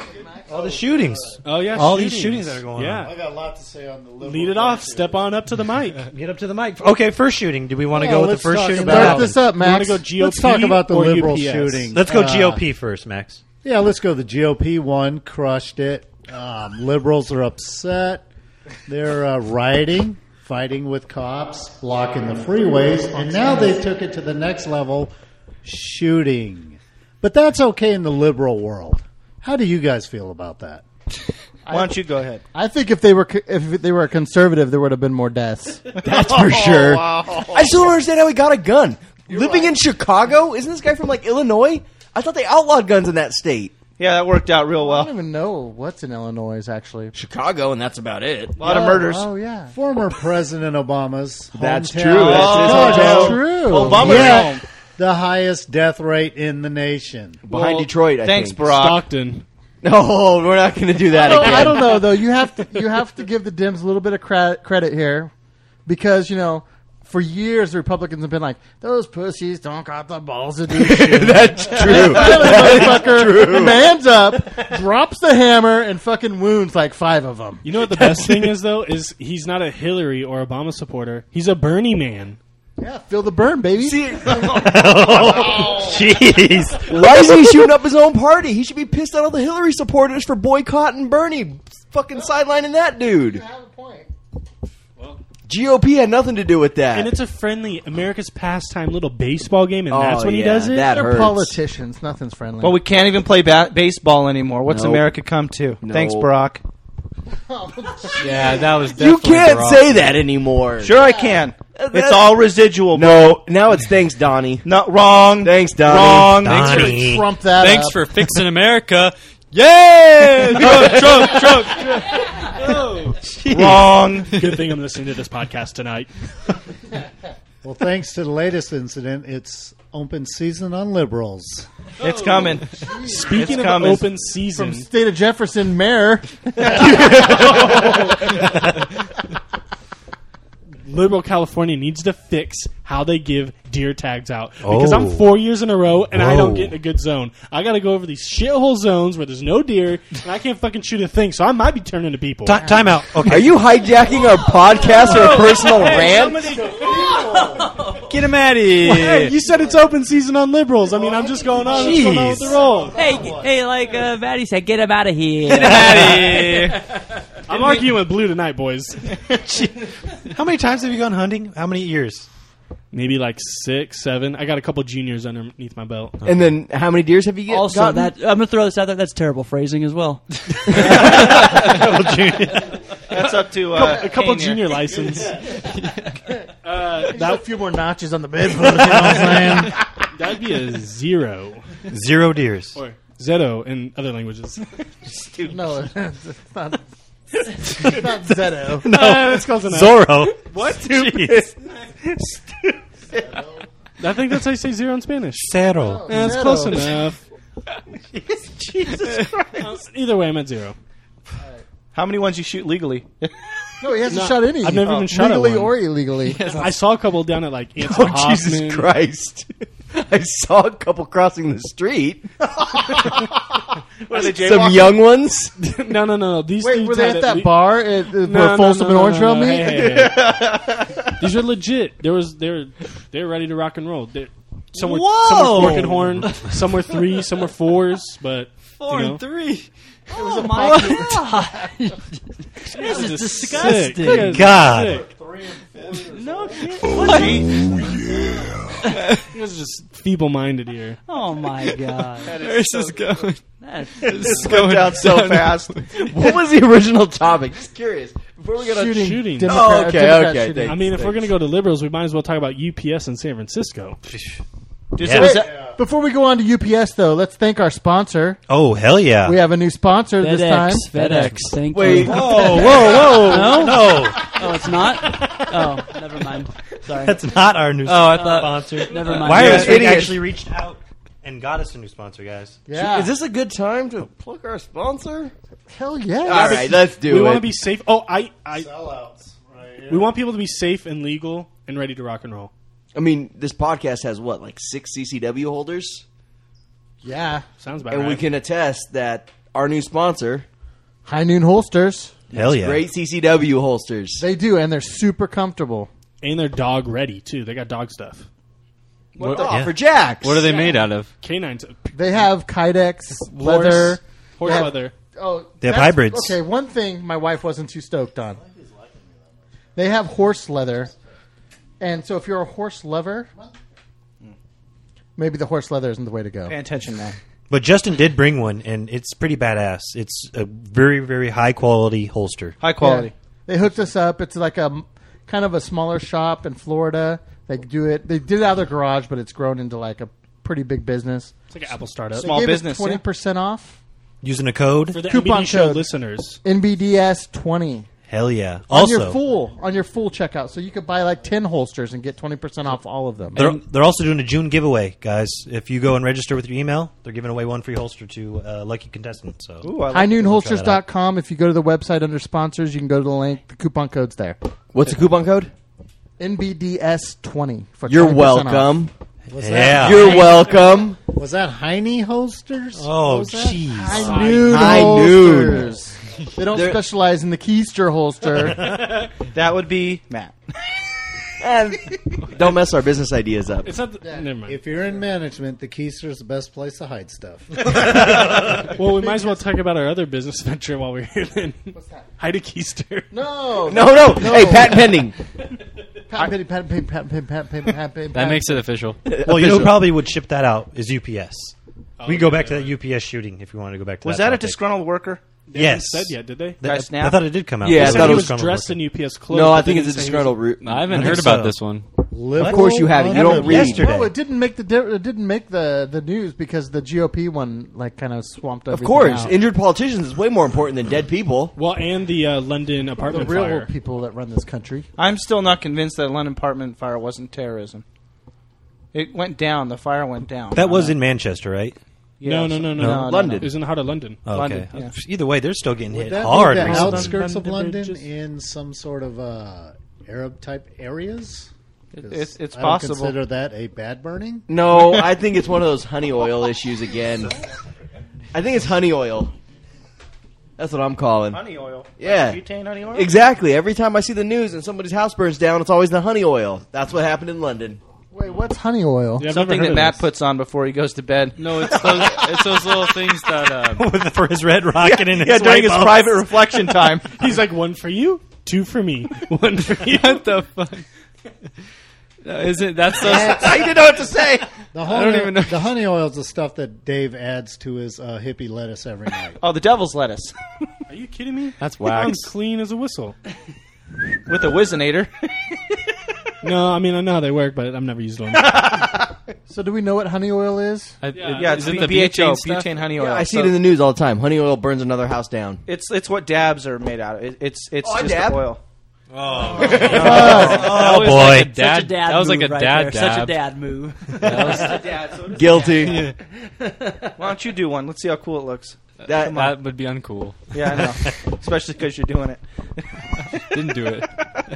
All the shootings. Oh yeah, All shootings. these shootings that are going yeah. on. I got a lot to say on the liberal. Lead it off. country. Step on up to the mic. Get up to the mic. Okay, first shooting. Do we want to Oh, go with the let's first talk shooting? about- Start this up, You wanna Max. go G O P Let's talk about the or liberal U P S? shooting. Let's go Uh, G O P first, Max. Yeah, let's go. The G O P one crushed it. Um, liberals are upset. They're uh, rioting, fighting with cops, blocking the freeways, and now they took it to the next level, shooting. But that's okay in the liberal world. How do you guys feel about that? Why don't you go ahead? I think if they were co- if they were a conservative, there would have been more deaths. That's for sure. I still don't understand how he got a gun. Living in Chicago? Isn't this guy from like Illinois? I thought they outlawed guns in that state. Yeah, that worked out real I well. don't even know what's in Illinois actually. Chicago, and that's about it. A lot of murders. Oh yeah, Former President Obama's That's hometown. true. That's Oh, his Chicago. hometown. true. Obama's Yeah, home. the highest death rate in the nation. Behind Well, Detroit, I thanks, think. Barack. Stockton. No, we're not going to do that I don't, again. I don't know though. You have to you have to give the Dems a little bit of cra- credit here, because you know for years the Republicans have been like, those pussies don't got the balls to do shit. That's true. Motherfucker man's up, drops the hammer, and fucking wounds like five of them. You know what the best thing is though is he's not a Hillary or Obama supporter. He's a Bernie man. Yeah, feel the burn, baby. See, Jeez. why isn't he shooting up his own party? He should be pissed at all the Hillary supporters for boycotting Bernie. Fucking sidelining that dude. G O P had nothing to do with that. And it's a friendly America's pastime little baseball game, and that's Oh, when he yeah, does it. that They're hurts. politicians. Nothing's friendly. Well, we can't even play ba- baseball anymore. What's Nope. America come to? No. Thanks, Barack. Yeah, that was You definitely can't Barack. say that anymore. Sure, I can. that- It's all residual. No, now it's thanks, Donnie. Not wrong. Thanks, Donnie. Wrong. Donnie. Trump that Thanks up. for fixing America. Yeah! Trump, Trump, Trump, Trump. Oh. Wrong. Good thing I'm listening to this podcast tonight. Well, thanks to the latest incident, it's open season on liberals. It's coming. Speaking It's of coming. open season, From State of Jefferson mayor. liberal California needs to fix how they give deer tags out. Because I'm Oh. four years in a row and I don't Whoa. get in a good zone. I got to go over these shithole zones where there's no deer and I can't fucking shoot a thing. So I might be turning to people. Ti- time out. Okay. Are you hijacking our podcast or a personal rant? Get him out of Hey, here. you said it's open season on liberals. I mean, I'm just going on. What's going on with the roll? Hey, hey, like uh, Vaddy said, get him out of here. Get him out of here. I'm arguing with Blue tonight, boys. How many times have you gone hunting? How many years? Maybe like six, seven. I got a couple juniors underneath my belt. And then how many deers have you get, Also, gotten? that I'm gonna throw this out there. That's terrible phrasing as well. That's up to uh, A couple Kane here. junior license. uh, Got a few more notches on the bed. You know what I'm saying? That'd be a zero. Zero deers. Or Zeto in other languages. No, it's not. It's not Zeto. No, that's close enough. Zorro. What? Jeez. I think that's how you say zero in Spanish. Zero. Yeah, that's Zeto. close enough. Jesus Christ. Either way, I'm at zero. How many ones you shoot legally? No, he hasn't No, shot any. I've never even shot at legally one. or illegally. I saw a couple down at like Ansel Oh, Hoffman. Jesus Christ. I saw a couple crossing the street. What are they, Some jaywalking? young ones. No, no, no, no. These Wait, dudes were they had at that le- bar at, uh, No, where no, Folsom no, no, and Orange no, Trail no. meet? Hey, hey, hey. These are legit. There was they were they were ready to rock and roll. They, some were Whoa! some were fork and horn, some were three, some were fours, but Four you know, and three. Oh my god! This is just disgusting. sick. You guys are God. sick. No kid. You guys are just feeble-minded here. Oh my god! Where's this going? That's This is going down so fast. What was the original topic? Just curious. Before we get on Shooting. Shooting. Democrat, Oh, okay, Democrat okay, shooting. thanks. I mean, if we're gonna go to liberals, we might as well talk about U P S in San Francisco. Yeah. Wait, before we go on to U P S, though, let's thank our sponsor. Oh, hell yeah. We have a new sponsor this time. FedEx. FedEx. Thank Wait. you. Whoa, whoa, whoa. No? No. Oh, it's not. Oh, never mind. Sorry. That's not our new Oh, I thought- sponsor. Never mind. Wireless Yeah, Freak idiot. actually reached out and got us a new sponsor, guys. Yeah. Is this a good time to plug our sponsor? Hell yeah. All right, let's do we it. want to be safe. Oh, I, I, Sellouts, right? we want people to be safe and legal and ready to rock and roll. I mean, this podcast has what, like six C C W holders? Yeah. Sounds about And right. we can attest that our new sponsor. High Noon Holsters. Hell yeah. Great C C W holsters. They do, and they're super comfortable. And they're dog ready too. They got dog stuff. What the yeah. for Jax? What are they made out of? Canines. They have Kydex leather, horse have, leather. Oh, they have hybrids. Okay, one thing my wife wasn't too stoked on. They have horse leather, and so if you're a horse lover, maybe the horse leather isn't the way to go. Pay attention, man. But Justin did bring one, and it's pretty badass. It's a very, very high quality holster. High quality. Yeah. They hooked us up. It's like a kind of a smaller shop in Florida. They do it. They did it out of their garage, but it's grown into like a pretty big business. It's like an Apple startup. Small business. Twenty percent yeah. off. Using a code for the coupon N B D show code listeners. N B D S twenty. Hell yeah! On Also, your full on your full checkout, so you could buy like ten holsters and get twenty percent off all of them. They're, they're also doing a June giveaway, guys. If you go and register with your email, they're giving away one free holster to a lucky contestant. So, like high noon holsters dot com. If you go to the website under sponsors, you can go to the link. The coupon code's there. What's the coupon code? N B D S twenty. For You're welcome. Was yeah. that, You're welcome. Was that Heine holsters? Oh, jeez. High noon High holsters. noon. They don't They're- specialize in the keister holster. That would be Matt. And don't mess our business ideas up. It's not. The, never mind. If you're in management, the keister's the best place to hide stuff. Well, we might as well talk about our other business venture while we're here. Then, what's that? Hide a keister. No, No, no. Hey, patent pending. Patent pending, patent pending, patent pending, patent pending, patent pending. That makes it official. Well, you know who probably would ship that out is U P S. Oh, we can go back to that U P S shooting if you want to go back to Was that. that a topic. disgruntled worker? They Yes. haven't said yet, did they? That- Guy I, Snap? I thought it did come out. Yeah, They I They said said thought he it was disgruntled dressed worker. in U P S clothes. No, but I they think it's a didn't say he disgruntled was- root. I haven't I heard think about so. this one. Of course you haven't. You don't read. Yesterday. No, it didn't make the di- it didn't make the, the news because the G O P one like kind of swamped Of everything course, out. injured politicians is way more important than dead people. Well, and the uh, London the apartment real fire. people that run this country. I'm still not convinced that London apartment fire wasn't terrorism. It went down. The fire went down. That was in Manchester, right? No, no, no, no, No, no. London. It was in the heart of London. Oh, okay. London, yeah. Either way, they're still getting Would hit that hard. be the recently. outskirts of London London bridges? in some sort of uh, Arab-type areas? 'Cause It's- it's I don't possible. consider that a bad burning? No, I think it's one of those honey oil issues again. I think it's honey oil. That's what I'm calling. honey oil. Yeah. Like butane honey oil. Exactly. Every time I see the news and somebody's house burns down, it's always the honey oil. That's what happened in London. Wait, what's honey oil? Yeah, I've Something never that heard Matt of this. puts on before he goes to bed. No, it's those, it's those little things that. Uh, With- for his red rocket and his Yeah, during his light bulbs. private reflection time. He's like, one for you, two for me, one for you. what the fuck? No, is it? That's those. I didn't know what to say. The I honey, don't even know. The honey oil is the stuff that Dave adds to his uh, hippie lettuce every night. Oh, the devil's lettuce Are you kidding me? That's I'm wax. clean as a whistle. with a Whizzinator. No, I mean I know how they work, but I've never used one. So do we know what honey oil is? I, Yeah. Yeah, it's is it B- the B H O, butane stuff? butane honey oil. Yeah, I see So it in the news all the time. Honey oil burns another house down. It's it's what dabs are made out of. It, it's it's Oh, I just dab. the oil. Oh, Oh, that was boy. Like a Such dad, a dad that was like move a right dad there. dab. Such a dad move. That, was, Guilty. Why don't you do one? Let's see how cool it looks. That, that would be uncool. Yeah, I know. Especially because you're doing it. Didn't do it.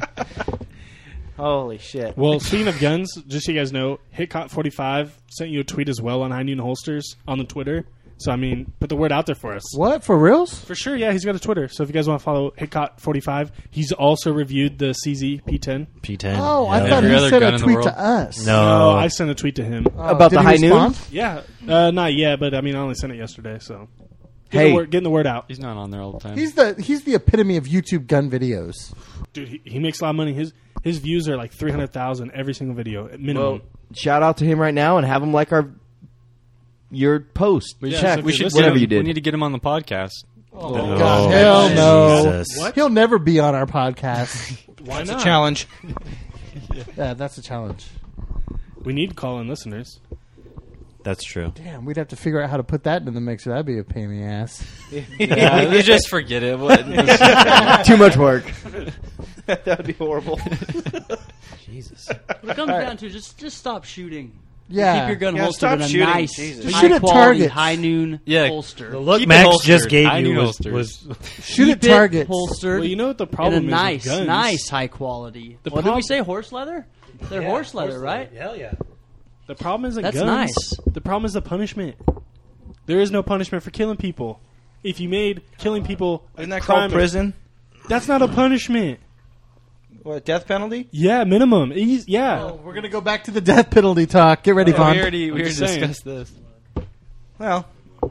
Holy shit. Well, speaking of guns, just so you guys know, Hitcot forty-five sent you a tweet as well on High Noon Holsters on the Twitter. So, I mean, put the word out there for us. What, for reals? For sure, yeah, he's got a Twitter. So if you guys want to follow Hitcot forty-five, he's also reviewed the C Z P ten. P ten. Oh, I Yeah. thought Every he other sent gun a in the tweet world. to us. No. I sent a tweet to him. Oh, About did the he high noon? respond? Yeah, uh, not yet, but I mean, I only sent it yesterday, so get Hey. the word, getting the word out, He's not on there all the time. He's the he's the epitome of YouTube gun videos. dude. He, he makes a lot of money. His his views are like three hundred thousand every single video at minimum. well, shout out to him right now and have him like our your post. Yeah, Check. so we should Get whatever get him, you did. We need to get him on the podcast. Oh, Oh, God, hell no. Jesus. What? He'll never be on our podcast. Why It's not? a challenge. Yeah, that's a challenge. We need call-in listeners. That's true. Damn, we'd have to figure out how to put that in the mixer. That'd be a pain in the ass. Yeah, just forget it. What- Too much work. That would be horrible. Jesus. What it comes down to just just stop shooting. Yeah. Keep your gun Yeah, holstered stop in a shooting. nice, Jesus. high Shoot at quality, targets. high noon Yeah. holster. The look Keep it Max holstered. just gave I you knew was, holsters. was Shoot at Keep it targets. holstered Well, you know what the in problem a is nice, with guns? nice high quality. The what did prob- we say? Horse leather? They're horse leather, right? Hell yeah. The problem isn't That's guns. nice. The problem is the punishment. There is no punishment for killing people. if you made killing people a Isn't that crime, called prison? That's not a punishment. What, death penalty? Yeah, minimum. Eas- yeah. Oh, we're gonna go back to the death penalty talk. Get ready, Yeah, Vaughn. we already, we I'm already just saying. discussed this. Well,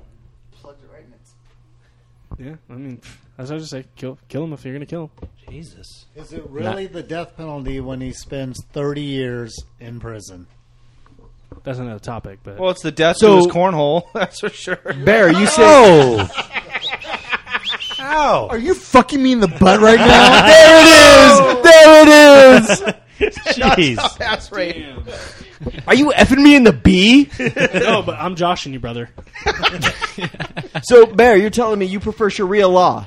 Yeah, I mean, as I was just say, kill, kill him if you're gonna kill him. Jesus. Is it really the death penalty when he spends thirty years in prison? That's another topic, but well, it's the death So- to his cornhole. That's for sure. Bear, you said. Ow! Are you fucking me in the butt right now? There it is! There it is! Jeez. Pass rate. Are you effing me in the B? no, but I'm joshing you, brother. So, Bear, you're telling me you prefer Sharia law?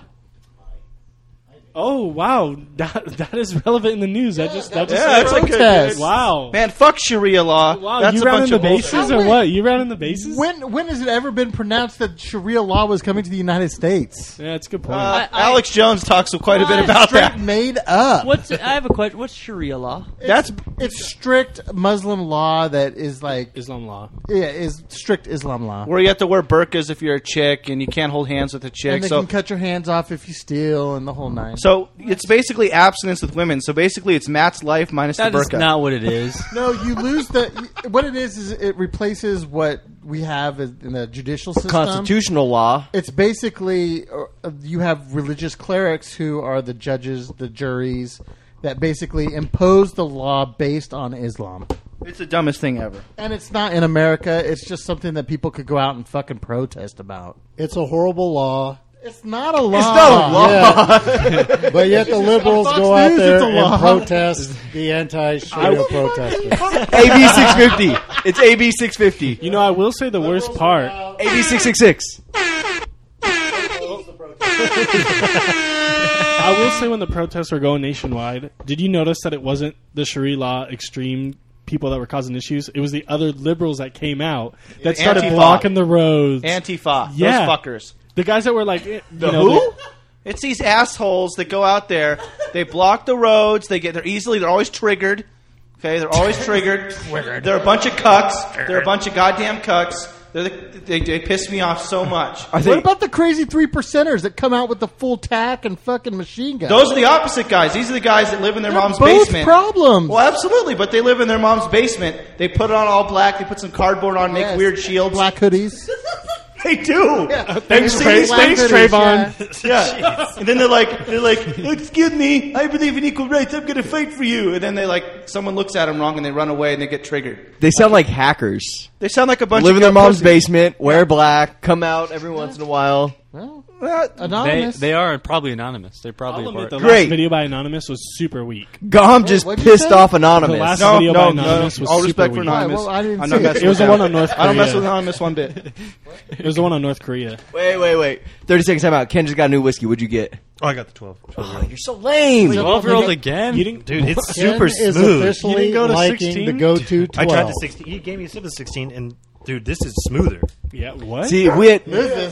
Oh wow, that that is relevant in the news. That just that just Yeah, that's a good, Protest. good. wow. Man, fuck Sharia law. Wow, That's you a ran in bunch the of bullshit. bases or Wait. what? You ran in the bases? when when has it ever been pronounced that Sharia law was coming to the United States? Yeah, it's a good point. Uh, I- I- Alex Jones talks quite a bit Why? about Straight that. made up. What's I have a question. What's Sharia law? That's It's strict Muslim law that is like Islam law. yeah, is strict Islam law. where you have to wear burqas if you're a chick, and you can't hold hands with a chick. And they So, can cut your hands off if you steal and the whole nine. so it's basically abstinence with women. So basically, it's Matt's life minus That the is burqa. not what it is. No, you lose the. What it is is it replaces what we have in the judicial system. Constitutional law. It's basically uh, you have religious clerics who are the judges, the juries that basically impose the law based on Islam. It's the dumbest thing ever. And it's not in America. It's just something that people could go out and fucking protest about. It's a horrible law. It's not a law. It's not a law. Yeah. But yet the liberals Fox go out News, there it's a and law. protest the anti-Sharia protesters. A B six fifty. It's A B six fifty. You know, I will say the worst part. A B six six six. I will say when the protests were going nationwide, did you notice that it wasn't the Sharia law extreme people that were causing issues? It was the other liberals that came out that started Antifa. blocking the roads. Antifa. Yeah. Those fuckers. The guys that were like, eh, you The know, who? It's these assholes that go out there. They block the roads. They get. They're easily. They're always triggered. Okay, they're always triggered. They're a bunch of cucks. They're a bunch of goddamn cucks. They're the, they they piss me off so much. Are What they, about the crazy three percenters that come out with the full tack and fucking machine guns? Those are the opposite guys. These are the guys that live in their They're mom's both basement. problems. Well, absolutely, but they live in their mom's basement. They put it on all black. They put some cardboard on, make Yes. weird shields. Black hoodies. They do. Thanks, See, Tra- black thanks hoodies, Trayvon. Yeah. And then they're like, they're like, excuse me, I believe in equal rights. I'm going to fight for you. And then they like, someone looks at them wrong and they run away and they get triggered. they sound like hackers. They sound like a bunch Live of in their young mom's pussies. basement, wear black, come out every once in a while. Well, Well, They, anonymous. they are probably anonymous. They're probably I'll a admit part. the Great. last video by Anonymous was super weak. Gom just what'd you pissed say? off The Anonymous. last no, video no, by no. Anonymous was All super respect for weak. Anonymous. Well, I didn't I'm see not it. messing It was with the one them. on North I don't mess Korea. with Anonymous one bit. It was the one on North Korea. Wait, wait, wait. thirty seconds time out. Ken just got a new whiskey. What'd you get? Oh, I got the twelve. Oh, you're so lame. twelve-year-old again? You didn't, Dude, it's Ken super is smooth. officially You didn't go to liking sixteen? the go-to I twelve. tried the sixteen. He gave me a sip of sixteen, and dude, this is smoother. Yeah, what? See, if we had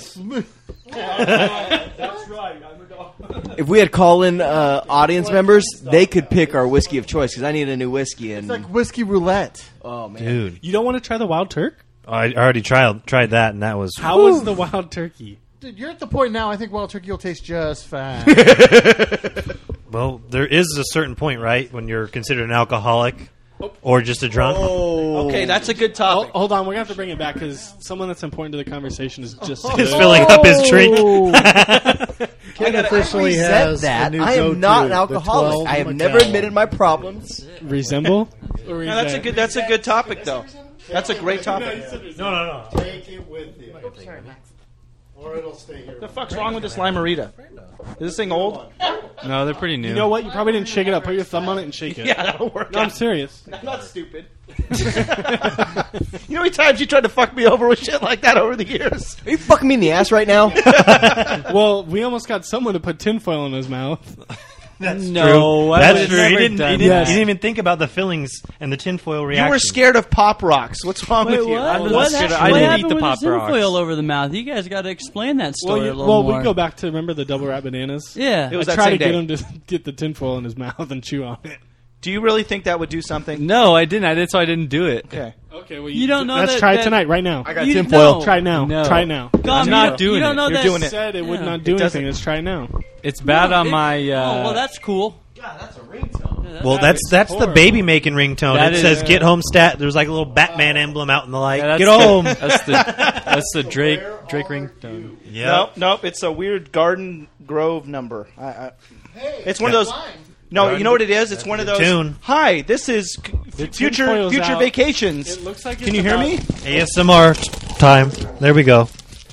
That's right. if we had call-in uh, audience members, they could pick our whiskey of choice because I need a new whiskey. And It's like whiskey roulette. oh man, Dude, You don't want to try the Wild Turk? I already tried tried that, and that was How was the Wild Turkey? Dude, you're at the point now. I think Wild Turkey will taste just fine. well. There is a certain point, right, when you're considered an alcoholic or just a drunk. Okay, that's a good Hold, topic. hold on, we're going to have to bring it back because someone that's important to the conversation is just... He's filling up his drink. Ken officially said has that. the new I am go-to, not an the alcoholic. twelve I have never Macallan. admitted my problems. Resemble? Or No, that's a good. That's a good topic, though. That's a great topic. No, no, no. Take it with you. Or it'll stay here. What the fuck's wrong with this Limerita? Is this thing old? No, they're pretty new. You know what? You probably didn't shake it up. Put your thumb on it and shake it. Yeah, that'll work. No, I'm out. serious. I'm not stupid. You know how many times you tried to fuck me over with shit like that over the years? Are you fucking me in the ass right now? Well, we almost got someone to put tinfoil in his mouth. That's No, true. I That's would've true. He never didn't, done he, didn't, that. he didn't even think about the fillings and the tinfoil You reaction. were scared of Pop Rocks. What's wrong Wait, with you? what? I'm what not scared. happened, I what didn't happened eat the with Pop tinfoil Rocks. over the mouth? You guys got to explain that Well, story you, a little well more. we go back to, remember the double wrap bananas? Yeah. It was I that tried same to get day. him to get the tinfoil in his mouth and chew on it. Do you really think that would do something? No, I didn't. I did, so I didn't do it. Okay. Okay, well, You don't know Let's that- try it that- tonight, right now. I got You- tinfoil. no. Try it now. No. Try it now. Gum, I'm you not don't- doing you don't it. know You're that doing it. Said it would Yeah. not do It doesn't- anything. Let's try it now. It's bad on It- my. Uh, oh, well, that's cool. God, that's a ringtone. Well, That that's is that's the horrible. baby making ringtone. That It is- says "Get home stat." There's like a little Batman emblem out in the light. yeah, that's Get the- home. That's the that's the Drake Drake ringtone. Yeah. Nope, nope. It's a weird Garden Grove number. I, I, it's one of those. No, Garden- you know what it is? It's one of those. Tune. Hi, this is c- future tinfoil's future out. vacations. It looks like Can it's you hear about- me? A S M R time. There we go.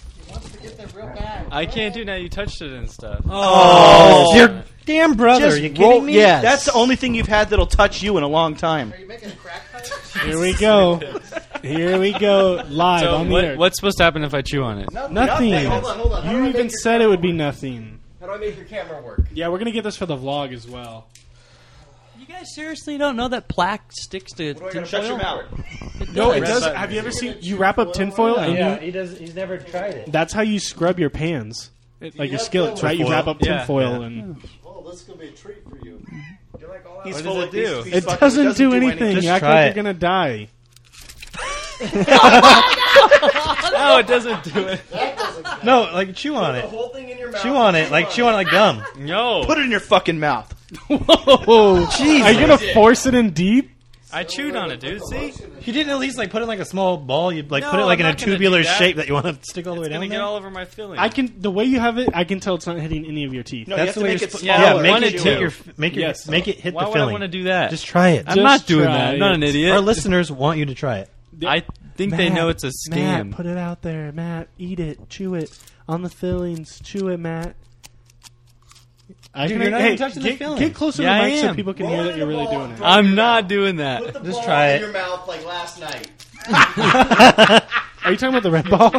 I can't do now. You touched it and stuff. Oh, it's your damn brother. Just Are you kidding roll- me? Yes. That's the only thing you've had that'll touch you in a long time. Here we go. Here we go. Live So on the what, air. what's supposed to happen if I chew on it? Nothing. Hold on, hold on. How do I You make even your said it would be nothing. How do I make your camera work? Yeah, we're gonna get this for the vlog as well. You guys seriously don't know that plaque sticks to tinfoil? Shut your mouth. No, it Red does. button. Have you ever seen? You wrap up tinfoil and you, he does. He's never tried it. that's how you scrub your pans, like your skillets, right? You Foil? wrap up Yeah, tinfoil yeah. and Oh, this is gonna be a treat for you. He's What full does of it do? these- these it fucking- doesn't do anything. Just You act try like it. you're gonna die. No, it doesn't do it. No, like chew on it. Whole thing in your mouth. Chew on it. Like chew on it like gum. No, Put it in your fucking mouth. Whoa! Jeez, are you gonna force it in deep? I chewed on it, dude. See, You didn't at least like put it in like a small ball. You'd like No, put it like I'm in a not gonna tubular do that. shape that you want to stick all the way it's down gonna there. get all over my filling. I can. The way you have it, I can tell it's not hitting any of your teeth. No, you That's have the to way make you're it sp- smaller. Yeah, I make wanted it to. hit your make it Yes. make it hit Why the would I filling. want to do that? Just try it. I'm not Just doing try that. I'm not an it. idiot. Our listeners want you to try it. I think they know it's a scam. Matt, put it out there, Matt. Eat it, chew it on the fillings. Chew it, Matt. I Dude, can- you're not hey, even touching the get, filling. Get closer Yeah, to I the mic so am. people can hear that you're really doing it. I'm not doing that. Put the Just ball try in it. your mouth like last night. Are you talking about the red ball?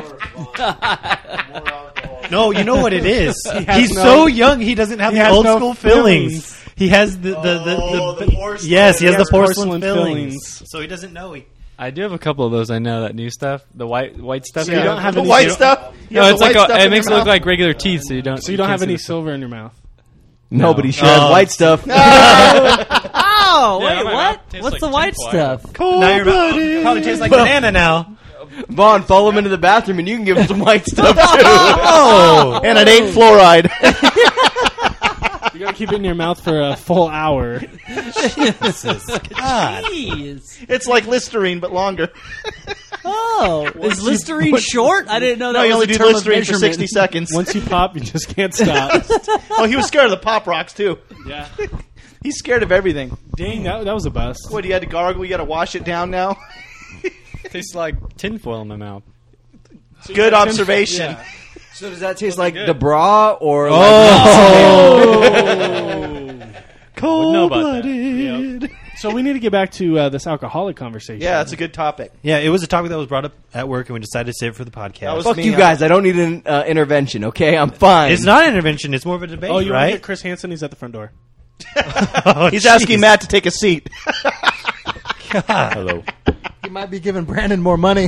No, you know what it is. has He's no- so young. He doesn't have He the has old no school fillings. fillings. He has the the the, Oh, the, the porcelain. yes. He has He the has porcelain, porcelain fillings. fillings. So he doesn't know. He, I do have a couple of those. I know that new stuff, the white white stuff. So you don't have The any white sil- stuff? You No, have it's the like white a, stuff it in makes it your look mouth? like regular teeth, so you don't. So you don't can't have see any the- silver in your mouth. No, but he sure Oh. has white stuff. Oh, Yeah, wait, my what? mouth tastes What's like the white tinfoil. stuff? now you're about, probably tastes like banana now. Vaughn, follow him into the bathroom and you can give him some white stuff too. Oh, And it ain't fluoride. You gotta keep it in your mouth for a full hour. God. Jeez. It's like Listerine, but longer. Oh, is Listerine short? I didn't know that No, you was only a do term of Listerine for measurement. sixty seconds. Once you pop, you just can't stop. Oh, he was scared of the Pop Rocks, too. Yeah. He's scared of everything. Dang, that, that was a bust. What, you had to gargle? You got to wash it down now? tastes like tinfoil in my mouth. Good observation. Yeah. So does that taste like good. the bra or? Cold know about that. blooded. So we need to get back to uh, this alcoholic conversation. Yeah, that's a good topic. Yeah, it was a topic that was brought up at work, and we decided to save it for the podcast. That was Fuck me, you uh, guys! I don't need an uh, intervention. Okay, I'm fine. It's not an intervention; it's more of a debate, Oh, you want to right? get Chris Hansen? He's at the front door. Oh, He's jeez. asking Matt to take a seat. Hello. He might be giving Brandon more money.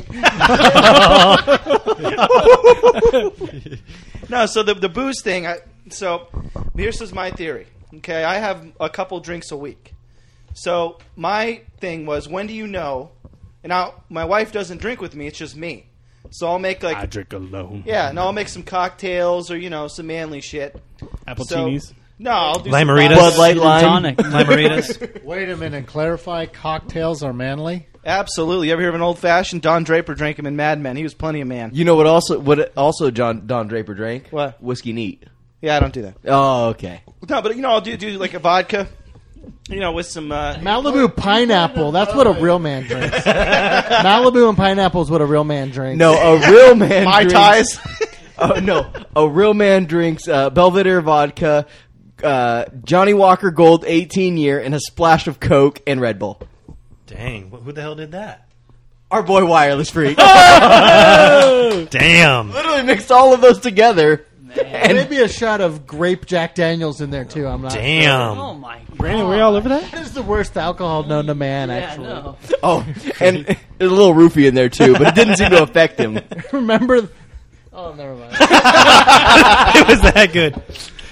No, so the the booze thing. I, so here's is my theory. Okay, I have a couple drinks a week. So my thing was, when do you know? And now my wife doesn't drink with me; it's just me. So I'll make like I drink alone. yeah, no, I'll make some cocktails or you know some manly shit. Apple So- teenies. No, I'll do Lime some Maritas. Bud Light Gin line. tonic. Limeritas. Wait a minute. Clarify. Cocktails are manly. Absolutely. You ever hear of an old fashioned? Don Draper drank him in Mad Men. He was plenty of man. You know what? Also, what also John Don Draper drank? What? Whiskey neat. Yeah, I don't do that. Oh, okay. No, but you know, I'll do do like a vodka. You know, with some. Uh, Malibu pineapple. That's what a real man drinks. Malibu and pineapple is what a real man drinks. No, a real man. Mai drinks, Tais. Oh no, a real man drinks uh, Belvedere vodka, uh, Johnny Walker Gold eighteen year, and a splash of Coke and Red Bull. Dang, wh- who the hell did that? Our boy Wireless Freak Damn. literally mixed all of those together. And maybe a shot of grape Jack Daniels in there too. I'm not. Damn. Oh my god. Brandon, were you all over that? That is the worst alcohol known to man. Yeah, Actually, no. Oh, and there's a little roofie in there too, but it didn't seem to affect him. remember? Oh, never mind. It was that good.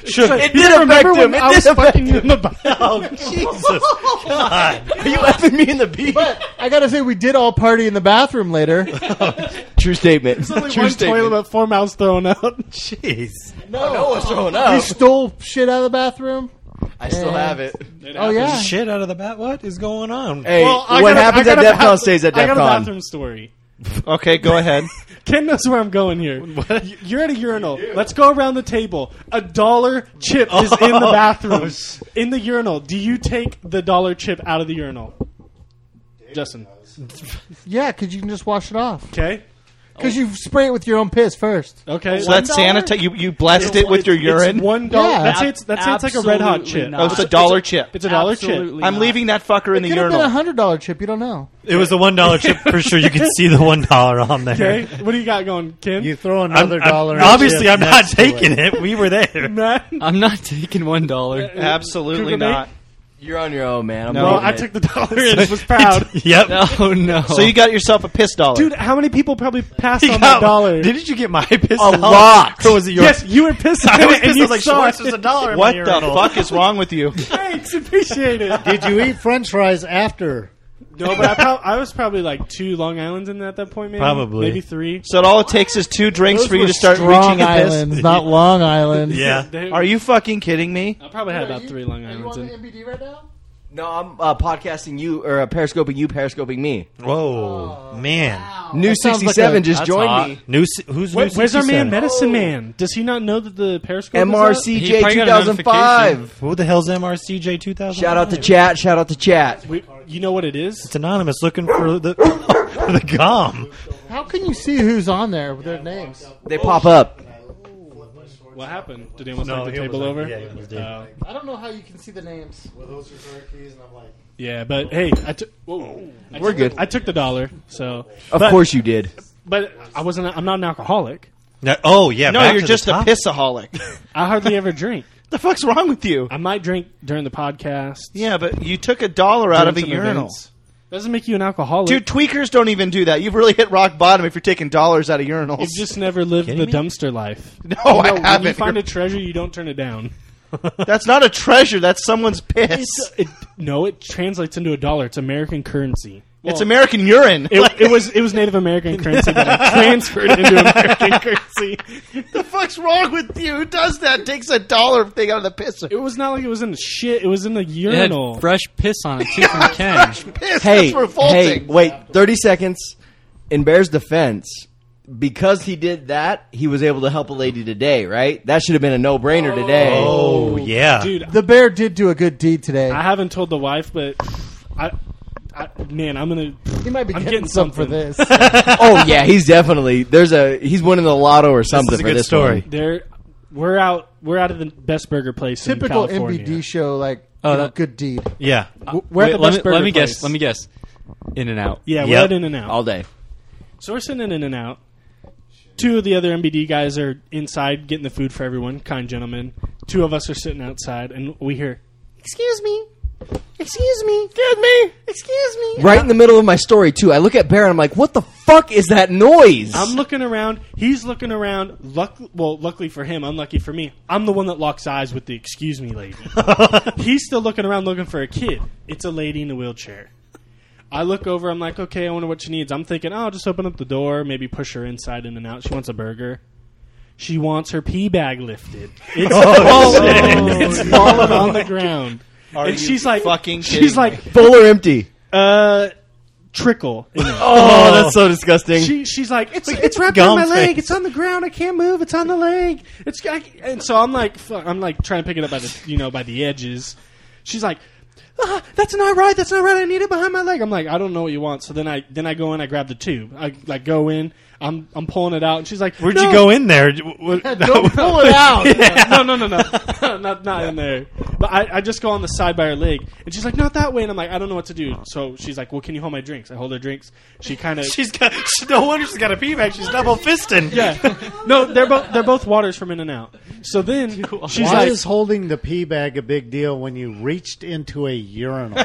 Shook. It You did remember affect when him. It I was did affect fucking you in the butt? Oh, Jesus. God. Are you effing me in the beat? But I gotta say, we did all party in the bathroom later. True statement. There's only True one statement. toilet, but four mouths thrown out. Jeez. No, no one's throwing We up. stole shit out of the bathroom. I still And- have it. Oh yeah. Shit out of the bat. What is going on? Hey, Well, I what got a- happens I at got a DEF CON bath- stays at I DEF got a CON. bathroom story. Okay, go ahead. Ken knows where I'm going here. Y- You're at a urinal. Let's go around the table. A dollar chip is in the bathroom. In the urinal. Do you take the dollar chip out of the urinal? Justin. Yeah, because you can just wash it off. Okay. Because you spray it with your own piss first. Okay. So that's sanitize. You you blessed it with your urine. It's one dollar. Yeah. That's it's that's it's like a red hot chip. Absolutely Oh, it's a dollar chip. It's a dollar chip. Absolutely I'm not. leaving that fucker in It the could have been a urinal. hundred dollar chip. You don't know. It was a one dollar chip for sure. You could see the one dollar on there. Okay. What do you got going, Ken? You throw I'm, another I'm- dollar. and obviously, chip I'm not next to taking it. it. We were there. Matt? I'm not taking one dollar. Absolutely Cougar not. You're on your own, man. I'm No. Well, leaving I it. took the dollar and was proud. Yep. No, no. So you got yourself a piss dollar. Dude, how many people probably passed You on got- that dollar? Didn't you get my piss? A dollar? lot. Or was it yours? Yes, you were pissed on I was it, and pissed. I you was like, saw Schwartz, it. there's a dollar in what my the urinal. fuck is wrong with you? Thanks, appreciate it. Did you eat French fries after? No, but I, prob- I was probably like two Long Islands in at that point, maybe. Probably. Maybe three. So all it takes is two drinks Those for you were to start Strong reaching a piss. Islands, not Long Island. Yeah. They- Are you fucking kidding me? I probably had about three Long Islands in. M B D right now? No, I'm uh, podcasting you, or uh, periscoping you, periscoping me. Whoa, man. New That sounds like sixty-seven a- just that's joined hot. me. New, si- who's Where- new where's our man, sixty-seven? Medicine Man? Does he not know that the Periscope M is R out? C He J probably two got a thousand five. Who the hell's M R C J two thousand? Shout out to chat. Shout out to chat. We, you know what it is? It's anonymous looking for the for the gum. How can you see who's on there with their names? They pop up. What happened? Did anyone No, knock the he was table like- over? yeah, he was dead. Oh. I don't know how you can see the names. Well, those are car keys, and I'm like, Yeah, but hey, I took. Whoa, I We're took- good. I took the dollar, so. Of but, course you did. But I wasn't. I'm not an alcoholic. Now- oh yeah, No, back you're to just the a top. pissaholic. I hardly ever drink. The fuck's wrong with you? I might drink during the podcast. Yeah, but you took a dollar out of a urinal. Doesn't make you an alcoholic. Dude, tweakers don't even do that. You've really hit rock bottom if you're taking dollars out of urinals. You've just never lived the Kidding me? dumpster life. No, You know, I when you haven't. find a treasure, you don't turn it down. That's not a treasure. That's someone's piss. It's, it, no, it translates into a dollar. It's American currency. It's American urine. It, it was it was Native American currency that I transferred into American currency. The fuck's wrong with you? Who does that? Takes a dollar thing out of the pisser. It was not like it was in the shit. It was in the It had urinal. fresh piss on it too from Ken. Piss. Hey, That's revolting. hey, wait, thirty seconds. In Bear's defense, because he did that, he was able to help a lady today, right? That should have been a no-brainer today. Oh yeah, Dude, The bear did do a good deed today. I haven't told the wife, but I, I man, I'm gonna. he might be I'm getting, getting some for something. this. Oh yeah, he's definitely there's a he's winning the lotto or something is a for good this story. one. There, we're out. We're out of the best burger place Typical in M California. B D show, like Oh, you know, that- good deed. yeah. W- We're Wait, at the let best me, burger let me place. guess. Let me guess. In and out. Yeah, we're Yep. at In and Out All day. So we're sitting in In and Out. Two of the other M B D guys are inside getting the food for everyone. Kind gentlemen. Two of us are sitting outside, and we hear, "Excuse me, excuse me, excuse me, excuse me." Right in the middle of my story too. I look at Bear and I'm like, "What the fuck is that noise?" I'm looking around. He's looking around. Luck, well, luckily for him, unlucky for me, I'm the one that locks eyes with the "excuse me" lady. He's still looking around looking for a kid. It's a lady in a wheelchair. I look over. I'm like, okay, I wonder what she needs. I'm thinking, oh, I'll just open up the door, maybe push her inside In and Out. She wants a burger. She wants her pee bag lifted. It's falling. It's falling on the ground. Are and you she's like, fucking she's kidding like, me? Full or empty? uh, trickle. In it. Oh, that's so disgusting. She, she's like, it's it's wrapped around my gum leg. face. It's on the ground. I can't move. It's on the leg. It's I, and so I'm like, fuck, I'm like trying to pick it up by the you know by the edges. She's like, ah, that's not right. That's not right. I need it behind my leg. I'm like, I don't know what you want. So then I then I go in. I grab the tube. I like go in. I'm I'm pulling it out, and she's like, Where'd "No." you go in there? What- Don't pull it out. no, no, no, no, not not in there. But I, I just go on the side by her leg, and she's like, "Not that way." And I'm like, "I don't know what to do." So she's like, "Well, can you hold my drinks?" I hold her drinks. She kind of, She's got. No wonder she's got a pee bag. She's double fisting. yeah. No, they're both they're both waters from In and Out. So then she's Why like, is holding the pee bag a big deal when you reached into a urinal?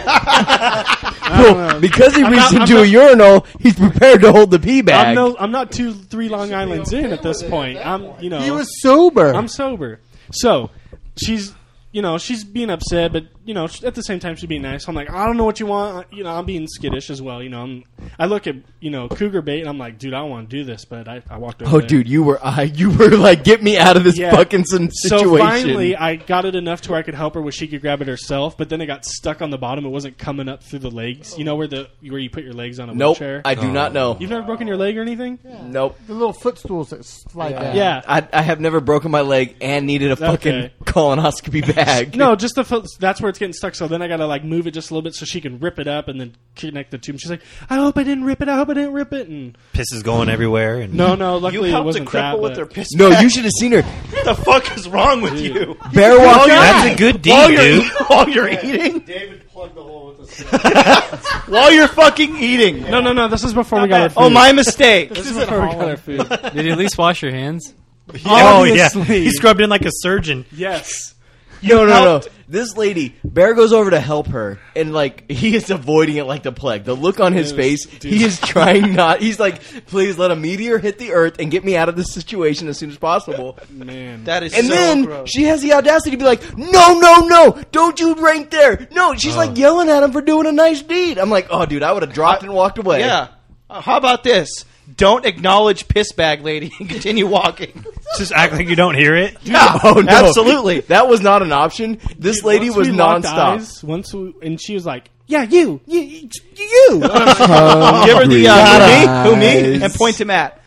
I don't know. Because he I'm reached not- into I'm a not- urinal, he's prepared to hold the pee bag. I'm no, I'm not two, three Long Islands in at this point. I'm, you know, He was sober. I'm sober. So she's, you know, she's being upset, but you know, at the same time she's being nice. I'm like, I don't know what you want. You know, I'm being skittish as well. You know, I'm, I look at you know cougar bait, and I'm like, dude, I don't want to do this, but I, I walked over. Oh, there. dude, you were I, you were like, get me out of this Yeah. fucking situation. So finally, I got it enough to where I could help her where she could grab it herself. But then it got stuck on the bottom. It wasn't coming up through the legs. You know where the where you put your legs on a Nope, wheelchair. I do not know. You've never broken your leg or anything? Nope. The little footstools that slide down. Yeah. I, I have never broken my leg and needed a fucking Okay. colonoscopy bag. No, just the foot. That's where it's getting stuck. So then I gotta like move it just a little bit so she can rip it up and then connect the two. And she's like, "I hope I didn't rip it. I hope I didn't rip it." And Piss is going everywhere. And no, no. Luckily, You it helped a wasn't cripple that. with but- their piss No, bag. you should have seen her. What the fuck is wrong with you? Bear walking. That's a good deed, While you're, dude. while you're eating? David plugged the hole with the While you're fucking eating. No, no, no. This is before we got our food. Oh, my mistake. This is before we got our food. Did you at least wash your hands? Oh, yeah. Obviously. He scrubbed in like a surgeon. Yes. No, no, no. helped- This lady, Bear goes over to help her, and like he is avoiding it like the plague. The look on his Dude, face, dude. he is trying not. He's like, "Please let a meteor hit the earth and get me out of this situation as soon as possible." Man. That is And so then gross. she has the audacity to be like, "No, no, no! Don't you right there! No!" She's like yelling at him for doing a nice deed. I'm like, "Oh, dude, I would have dropped and walked away." Yeah. Uh, how about this? Don't acknowledge piss bag lady and continue walking. Just act like you don't hear it. No, no, Absolutely. that was not an option. This lady Once was we locked nonstop. eyes, once we, and she was like, "Yeah, you, you, you." you. Give her the uh, who me, who me, eyes. and point to Matt.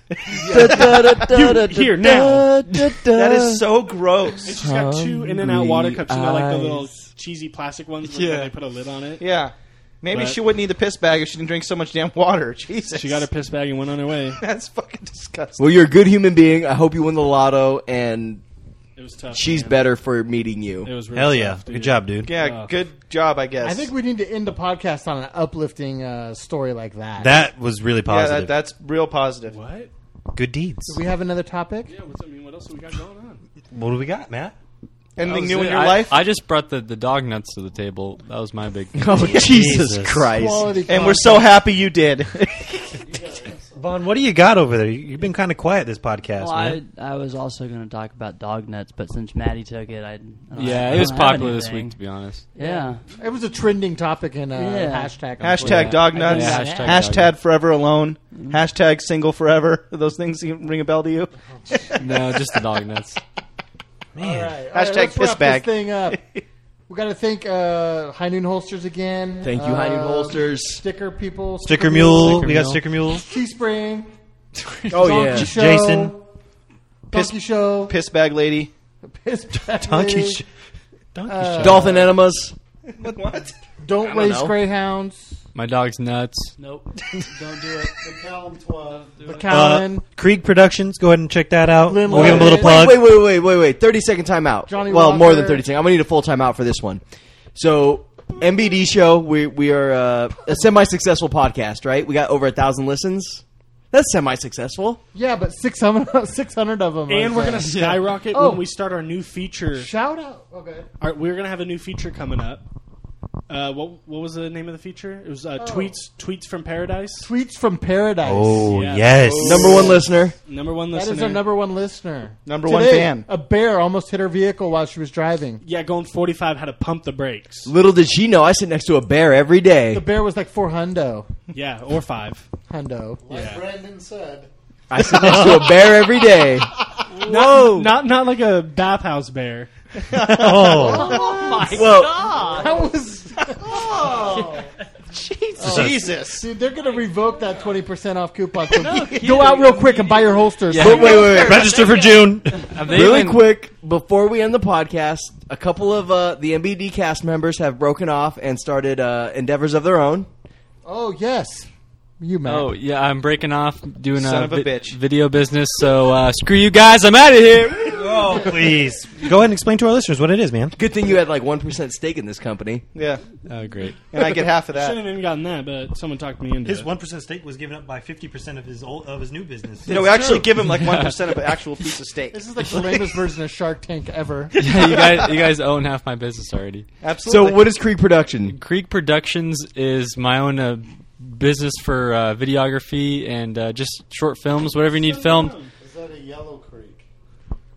You, here, now. That is so gross. And she's got two in and out water Hungry cups. You know, like the little eyes. cheesy plastic ones Yeah. where they put a lid on it. Yeah. Maybe But- she wouldn't need the piss bag if she didn't drink so much damn water. Jesus. She got her piss bag and went on her way. That's fucking disgusting. Well, you're a good human being. I hope you win the lotto, and It was tough. she's man. better for meeting you. It was really Hell yeah. tough, dude. Good job, dude. Yeah, Uh, good job, I guess. I think we need to end the podcast on an uplifting uh, story like that. That was really yeah, positive. that, that's real positive. What? Good deeds. Do we have another topic? Yeah. What's I mean? What else have we got going on? What do we got, Matt? Anything was new in it. your I, life? I just brought the, the dog nuts to the table. That was my big. Oh, Jesus, Jesus. Christ. Quality and we're content. so happy you did. Vaughn, what do you got over there? You've been kind of quiet this podcast, Well, I, man. I was also going to talk about dog nuts, but since Maddie took it, I, I don't Yeah, I it was don't have popular this anything. week, to be honest. Yeah. It was a trending topic in uh, Yeah. hashtag. on Hashtag Twitter. dog I nuts. think Yeah, that- hashtag Hashtag forever alone. Hashtag single forever. Those things ring a bell to you? No, just the dog nuts. All right, all right, Hashtag let's piss wrap bag. This thing up. We got to thank uh, High Noon Holsters again. Thank you, uh, High Noon Holsters. Sticker people. Sticker Mule. Sticker we got Mule. Sticker Mule. Teespring. Oh, Donkey yeah. Show. Jason. Donkey Show. Piss bag lady. Piss bag Donkey lady. sh- Donkey Uh, show. Dolphin enemas. What? Don't don't race know. greyhounds. My dog's nuts. Nope. Don't do it. The Callum twelve. The Uh, Calvin. Krieg Productions. Go ahead and check that out. Lin We'll give them a little Wait, plug. Wait, wait, wait, wait, wait. thirty second timeout. Johnny well, more than Walker. thirty seconds. I'm going to need a full timeout for this one. So, M B D show, we, we are uh, a semi-successful podcast, right? We got over a thousand listens. That's semi-successful. Yeah, but six hundred, six hundred of them. And are we're gonna fans. skyrocket Oh. when we start our new feature. Shout out. Okay. Our, we're gonna have a new feature coming up. Uh, what what was the name of the feature? It was uh, Oh. tweets tweets from Paradise. Tweets from Paradise. Oh, Yeah. yes. Number one listener. Number one That listener. is our number one listener. Number one Today, fan. A bear almost hit her vehicle while she was driving. Yeah, going forty-five had to pump the brakes. Little did she know, I sit next to a bear every day. The bear was like four hundo. Yeah, or five. Hundo. Like Yeah. Brandon said. I sit next to a bear every day. Whoa! Not not like a bathhouse bear. Oh. Well, That was. Oh. Jesus. Dude, they're going to revoke that twenty percent off coupon. So go out real quick and buy your holsters. wait, wait, wait, wait. Register for June. Have they Really even- quick, before we end the podcast, a couple of uh, the M B D cast members have broken off and started uh, endeavors of their own. Oh, yes. You, Matt. Oh yeah, I'm breaking off doing Son a, of a bitch. video business. So uh, screw you guys, I'm out of here. Oh, please. Go ahead and explain to our listeners what it is, man. Good thing you had like one percent stake in this company. Yeah. Oh great. And I get half of Shouldn't that. have even gotten that, but someone talked me into His it. one percent stake was given up by fifty percent of his old, of his new business. You know, we actually give him like one percent of an actual piece of steak. This is like the lamest version of Shark Tank ever. Yeah, you guys, you guys own half my business already. Absolutely. So, what is Creek Production? Creek Productions is my own uh, business for uh, videography and uh, just short films, whatever you need filmed. Is that a Yellow Creek?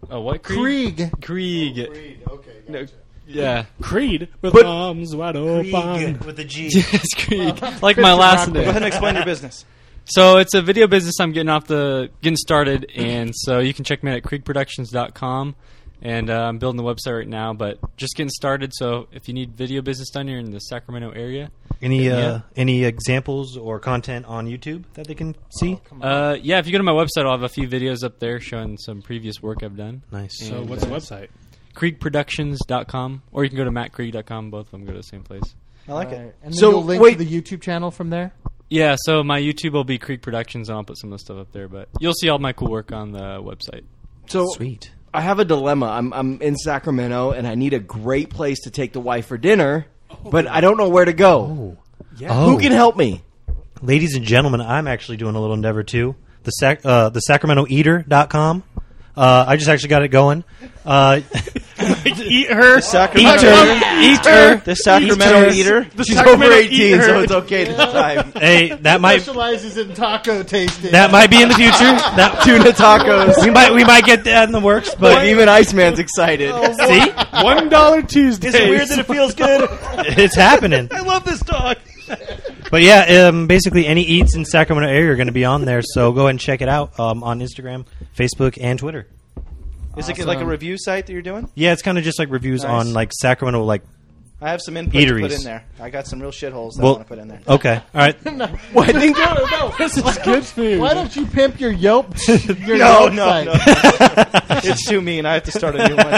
Oh, what? Krieg? Krieg. Krieg. Krieg. Okay. No, yeah. Creed with But- arms wide open. with a G. Yes, Krieg. Like my last Go ahead name. and explain your business. So it's a video business I'm getting off the getting started, and so you can check me out at krieg productions dot com. And uh, I'm building the website right now, but just getting started. So if you need video business done here in the Sacramento area, Any uh, Yeah. any examples or content on YouTube that they can see? uh, yeah, if you go to my website, I'll have a few videos up there showing some previous work I've done. Nice. So And, what's the uh, website? krieg productions dot com, or you can go to matt krieg dot com. Both of them go to the same place. I like All it. right. And then So, you'll link wait. to the YouTube channel from there. Yeah, so my YouTube will be Krieg Productions, and I'll put some of the stuff up there. But you'll see all my cool work on the website. So Sweet. I have a dilemma. I'm I'm in Sacramento and I need a great place to take the wife for dinner, but I don't know where to go. Oh. Who can help me? Ladies and gentlemen, I'm actually doing a little endeavor too. The sac- uh, the sacramento eater dot com. Uh, I just actually got it going. Uh, Eat her. Sacramento Eat her. The Sacramento Eater. She's over eighteen, so it's okay to time. hey, that might Specializes in taco tasting. that might be in the future. That Tuna tacos. we might we might get that in the works, But but even Iceman's excited. see, One dollar Tuesday. is it weird that it feels good? It's happening. I love this dog. But yeah, um, basically any eats in Sacramento area are going to be on there. So go ahead and check it out um, on Instagram, Facebook, and Twitter. Is it like a review site that you're doing? Yeah, it's kind of just like reviews Nice. on like Sacramento, like I have some input to put Eateries. in there. I got some real shitholes that I well. want to put in there. Okay, all right. Well, I think This is good food. Why don't you pimp your Yelp? Your No, Yelp no, site? no. It's too mean. I have to start a new one.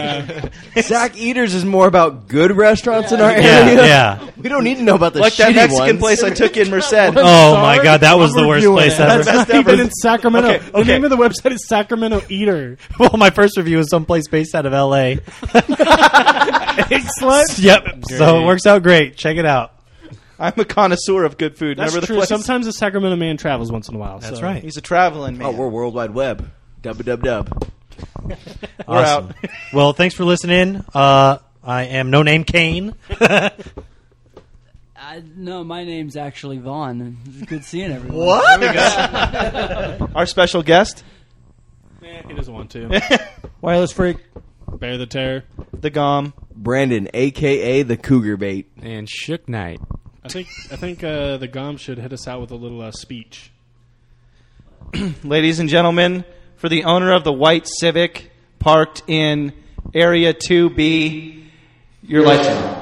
Sac Eaters is more about good restaurants in our Yeah, area. yeah. We don't need to know about the Like that shitty Mexican ones. place I took in Merced. Oh my God, that was I'm the worst reviewing place it. ever. That's Not even ever. in Sacramento. Okay, The okay. name of the website is Sacramento Eater. Well, my first review was someplace based out of L A. Excellent. Yep. So it works out great. Check it out. I'm a connoisseur of good food. That's Remember the true. place? Sometimes the Sacramento man travels once in a while. That's so. right. He's a traveling man. Oh, we're World Wide Web. Dub dub dub. We're Awesome. out. Well, thanks for listening. Uh, I am No Name Kane. Uh, no, my name's actually Vaughn. It's good seeing everyone. What? Our special guest, Eh, he doesn't want to. Wireless freak. Bear the terror. the Gom. Brandon, a k a the Cougar Bait. And Shook Knight. I think I think uh, the Gom should hit us out with a little uh, speech. Ladies and gentlemen, for the owner of the white Civic parked in Area two B, your lights are on.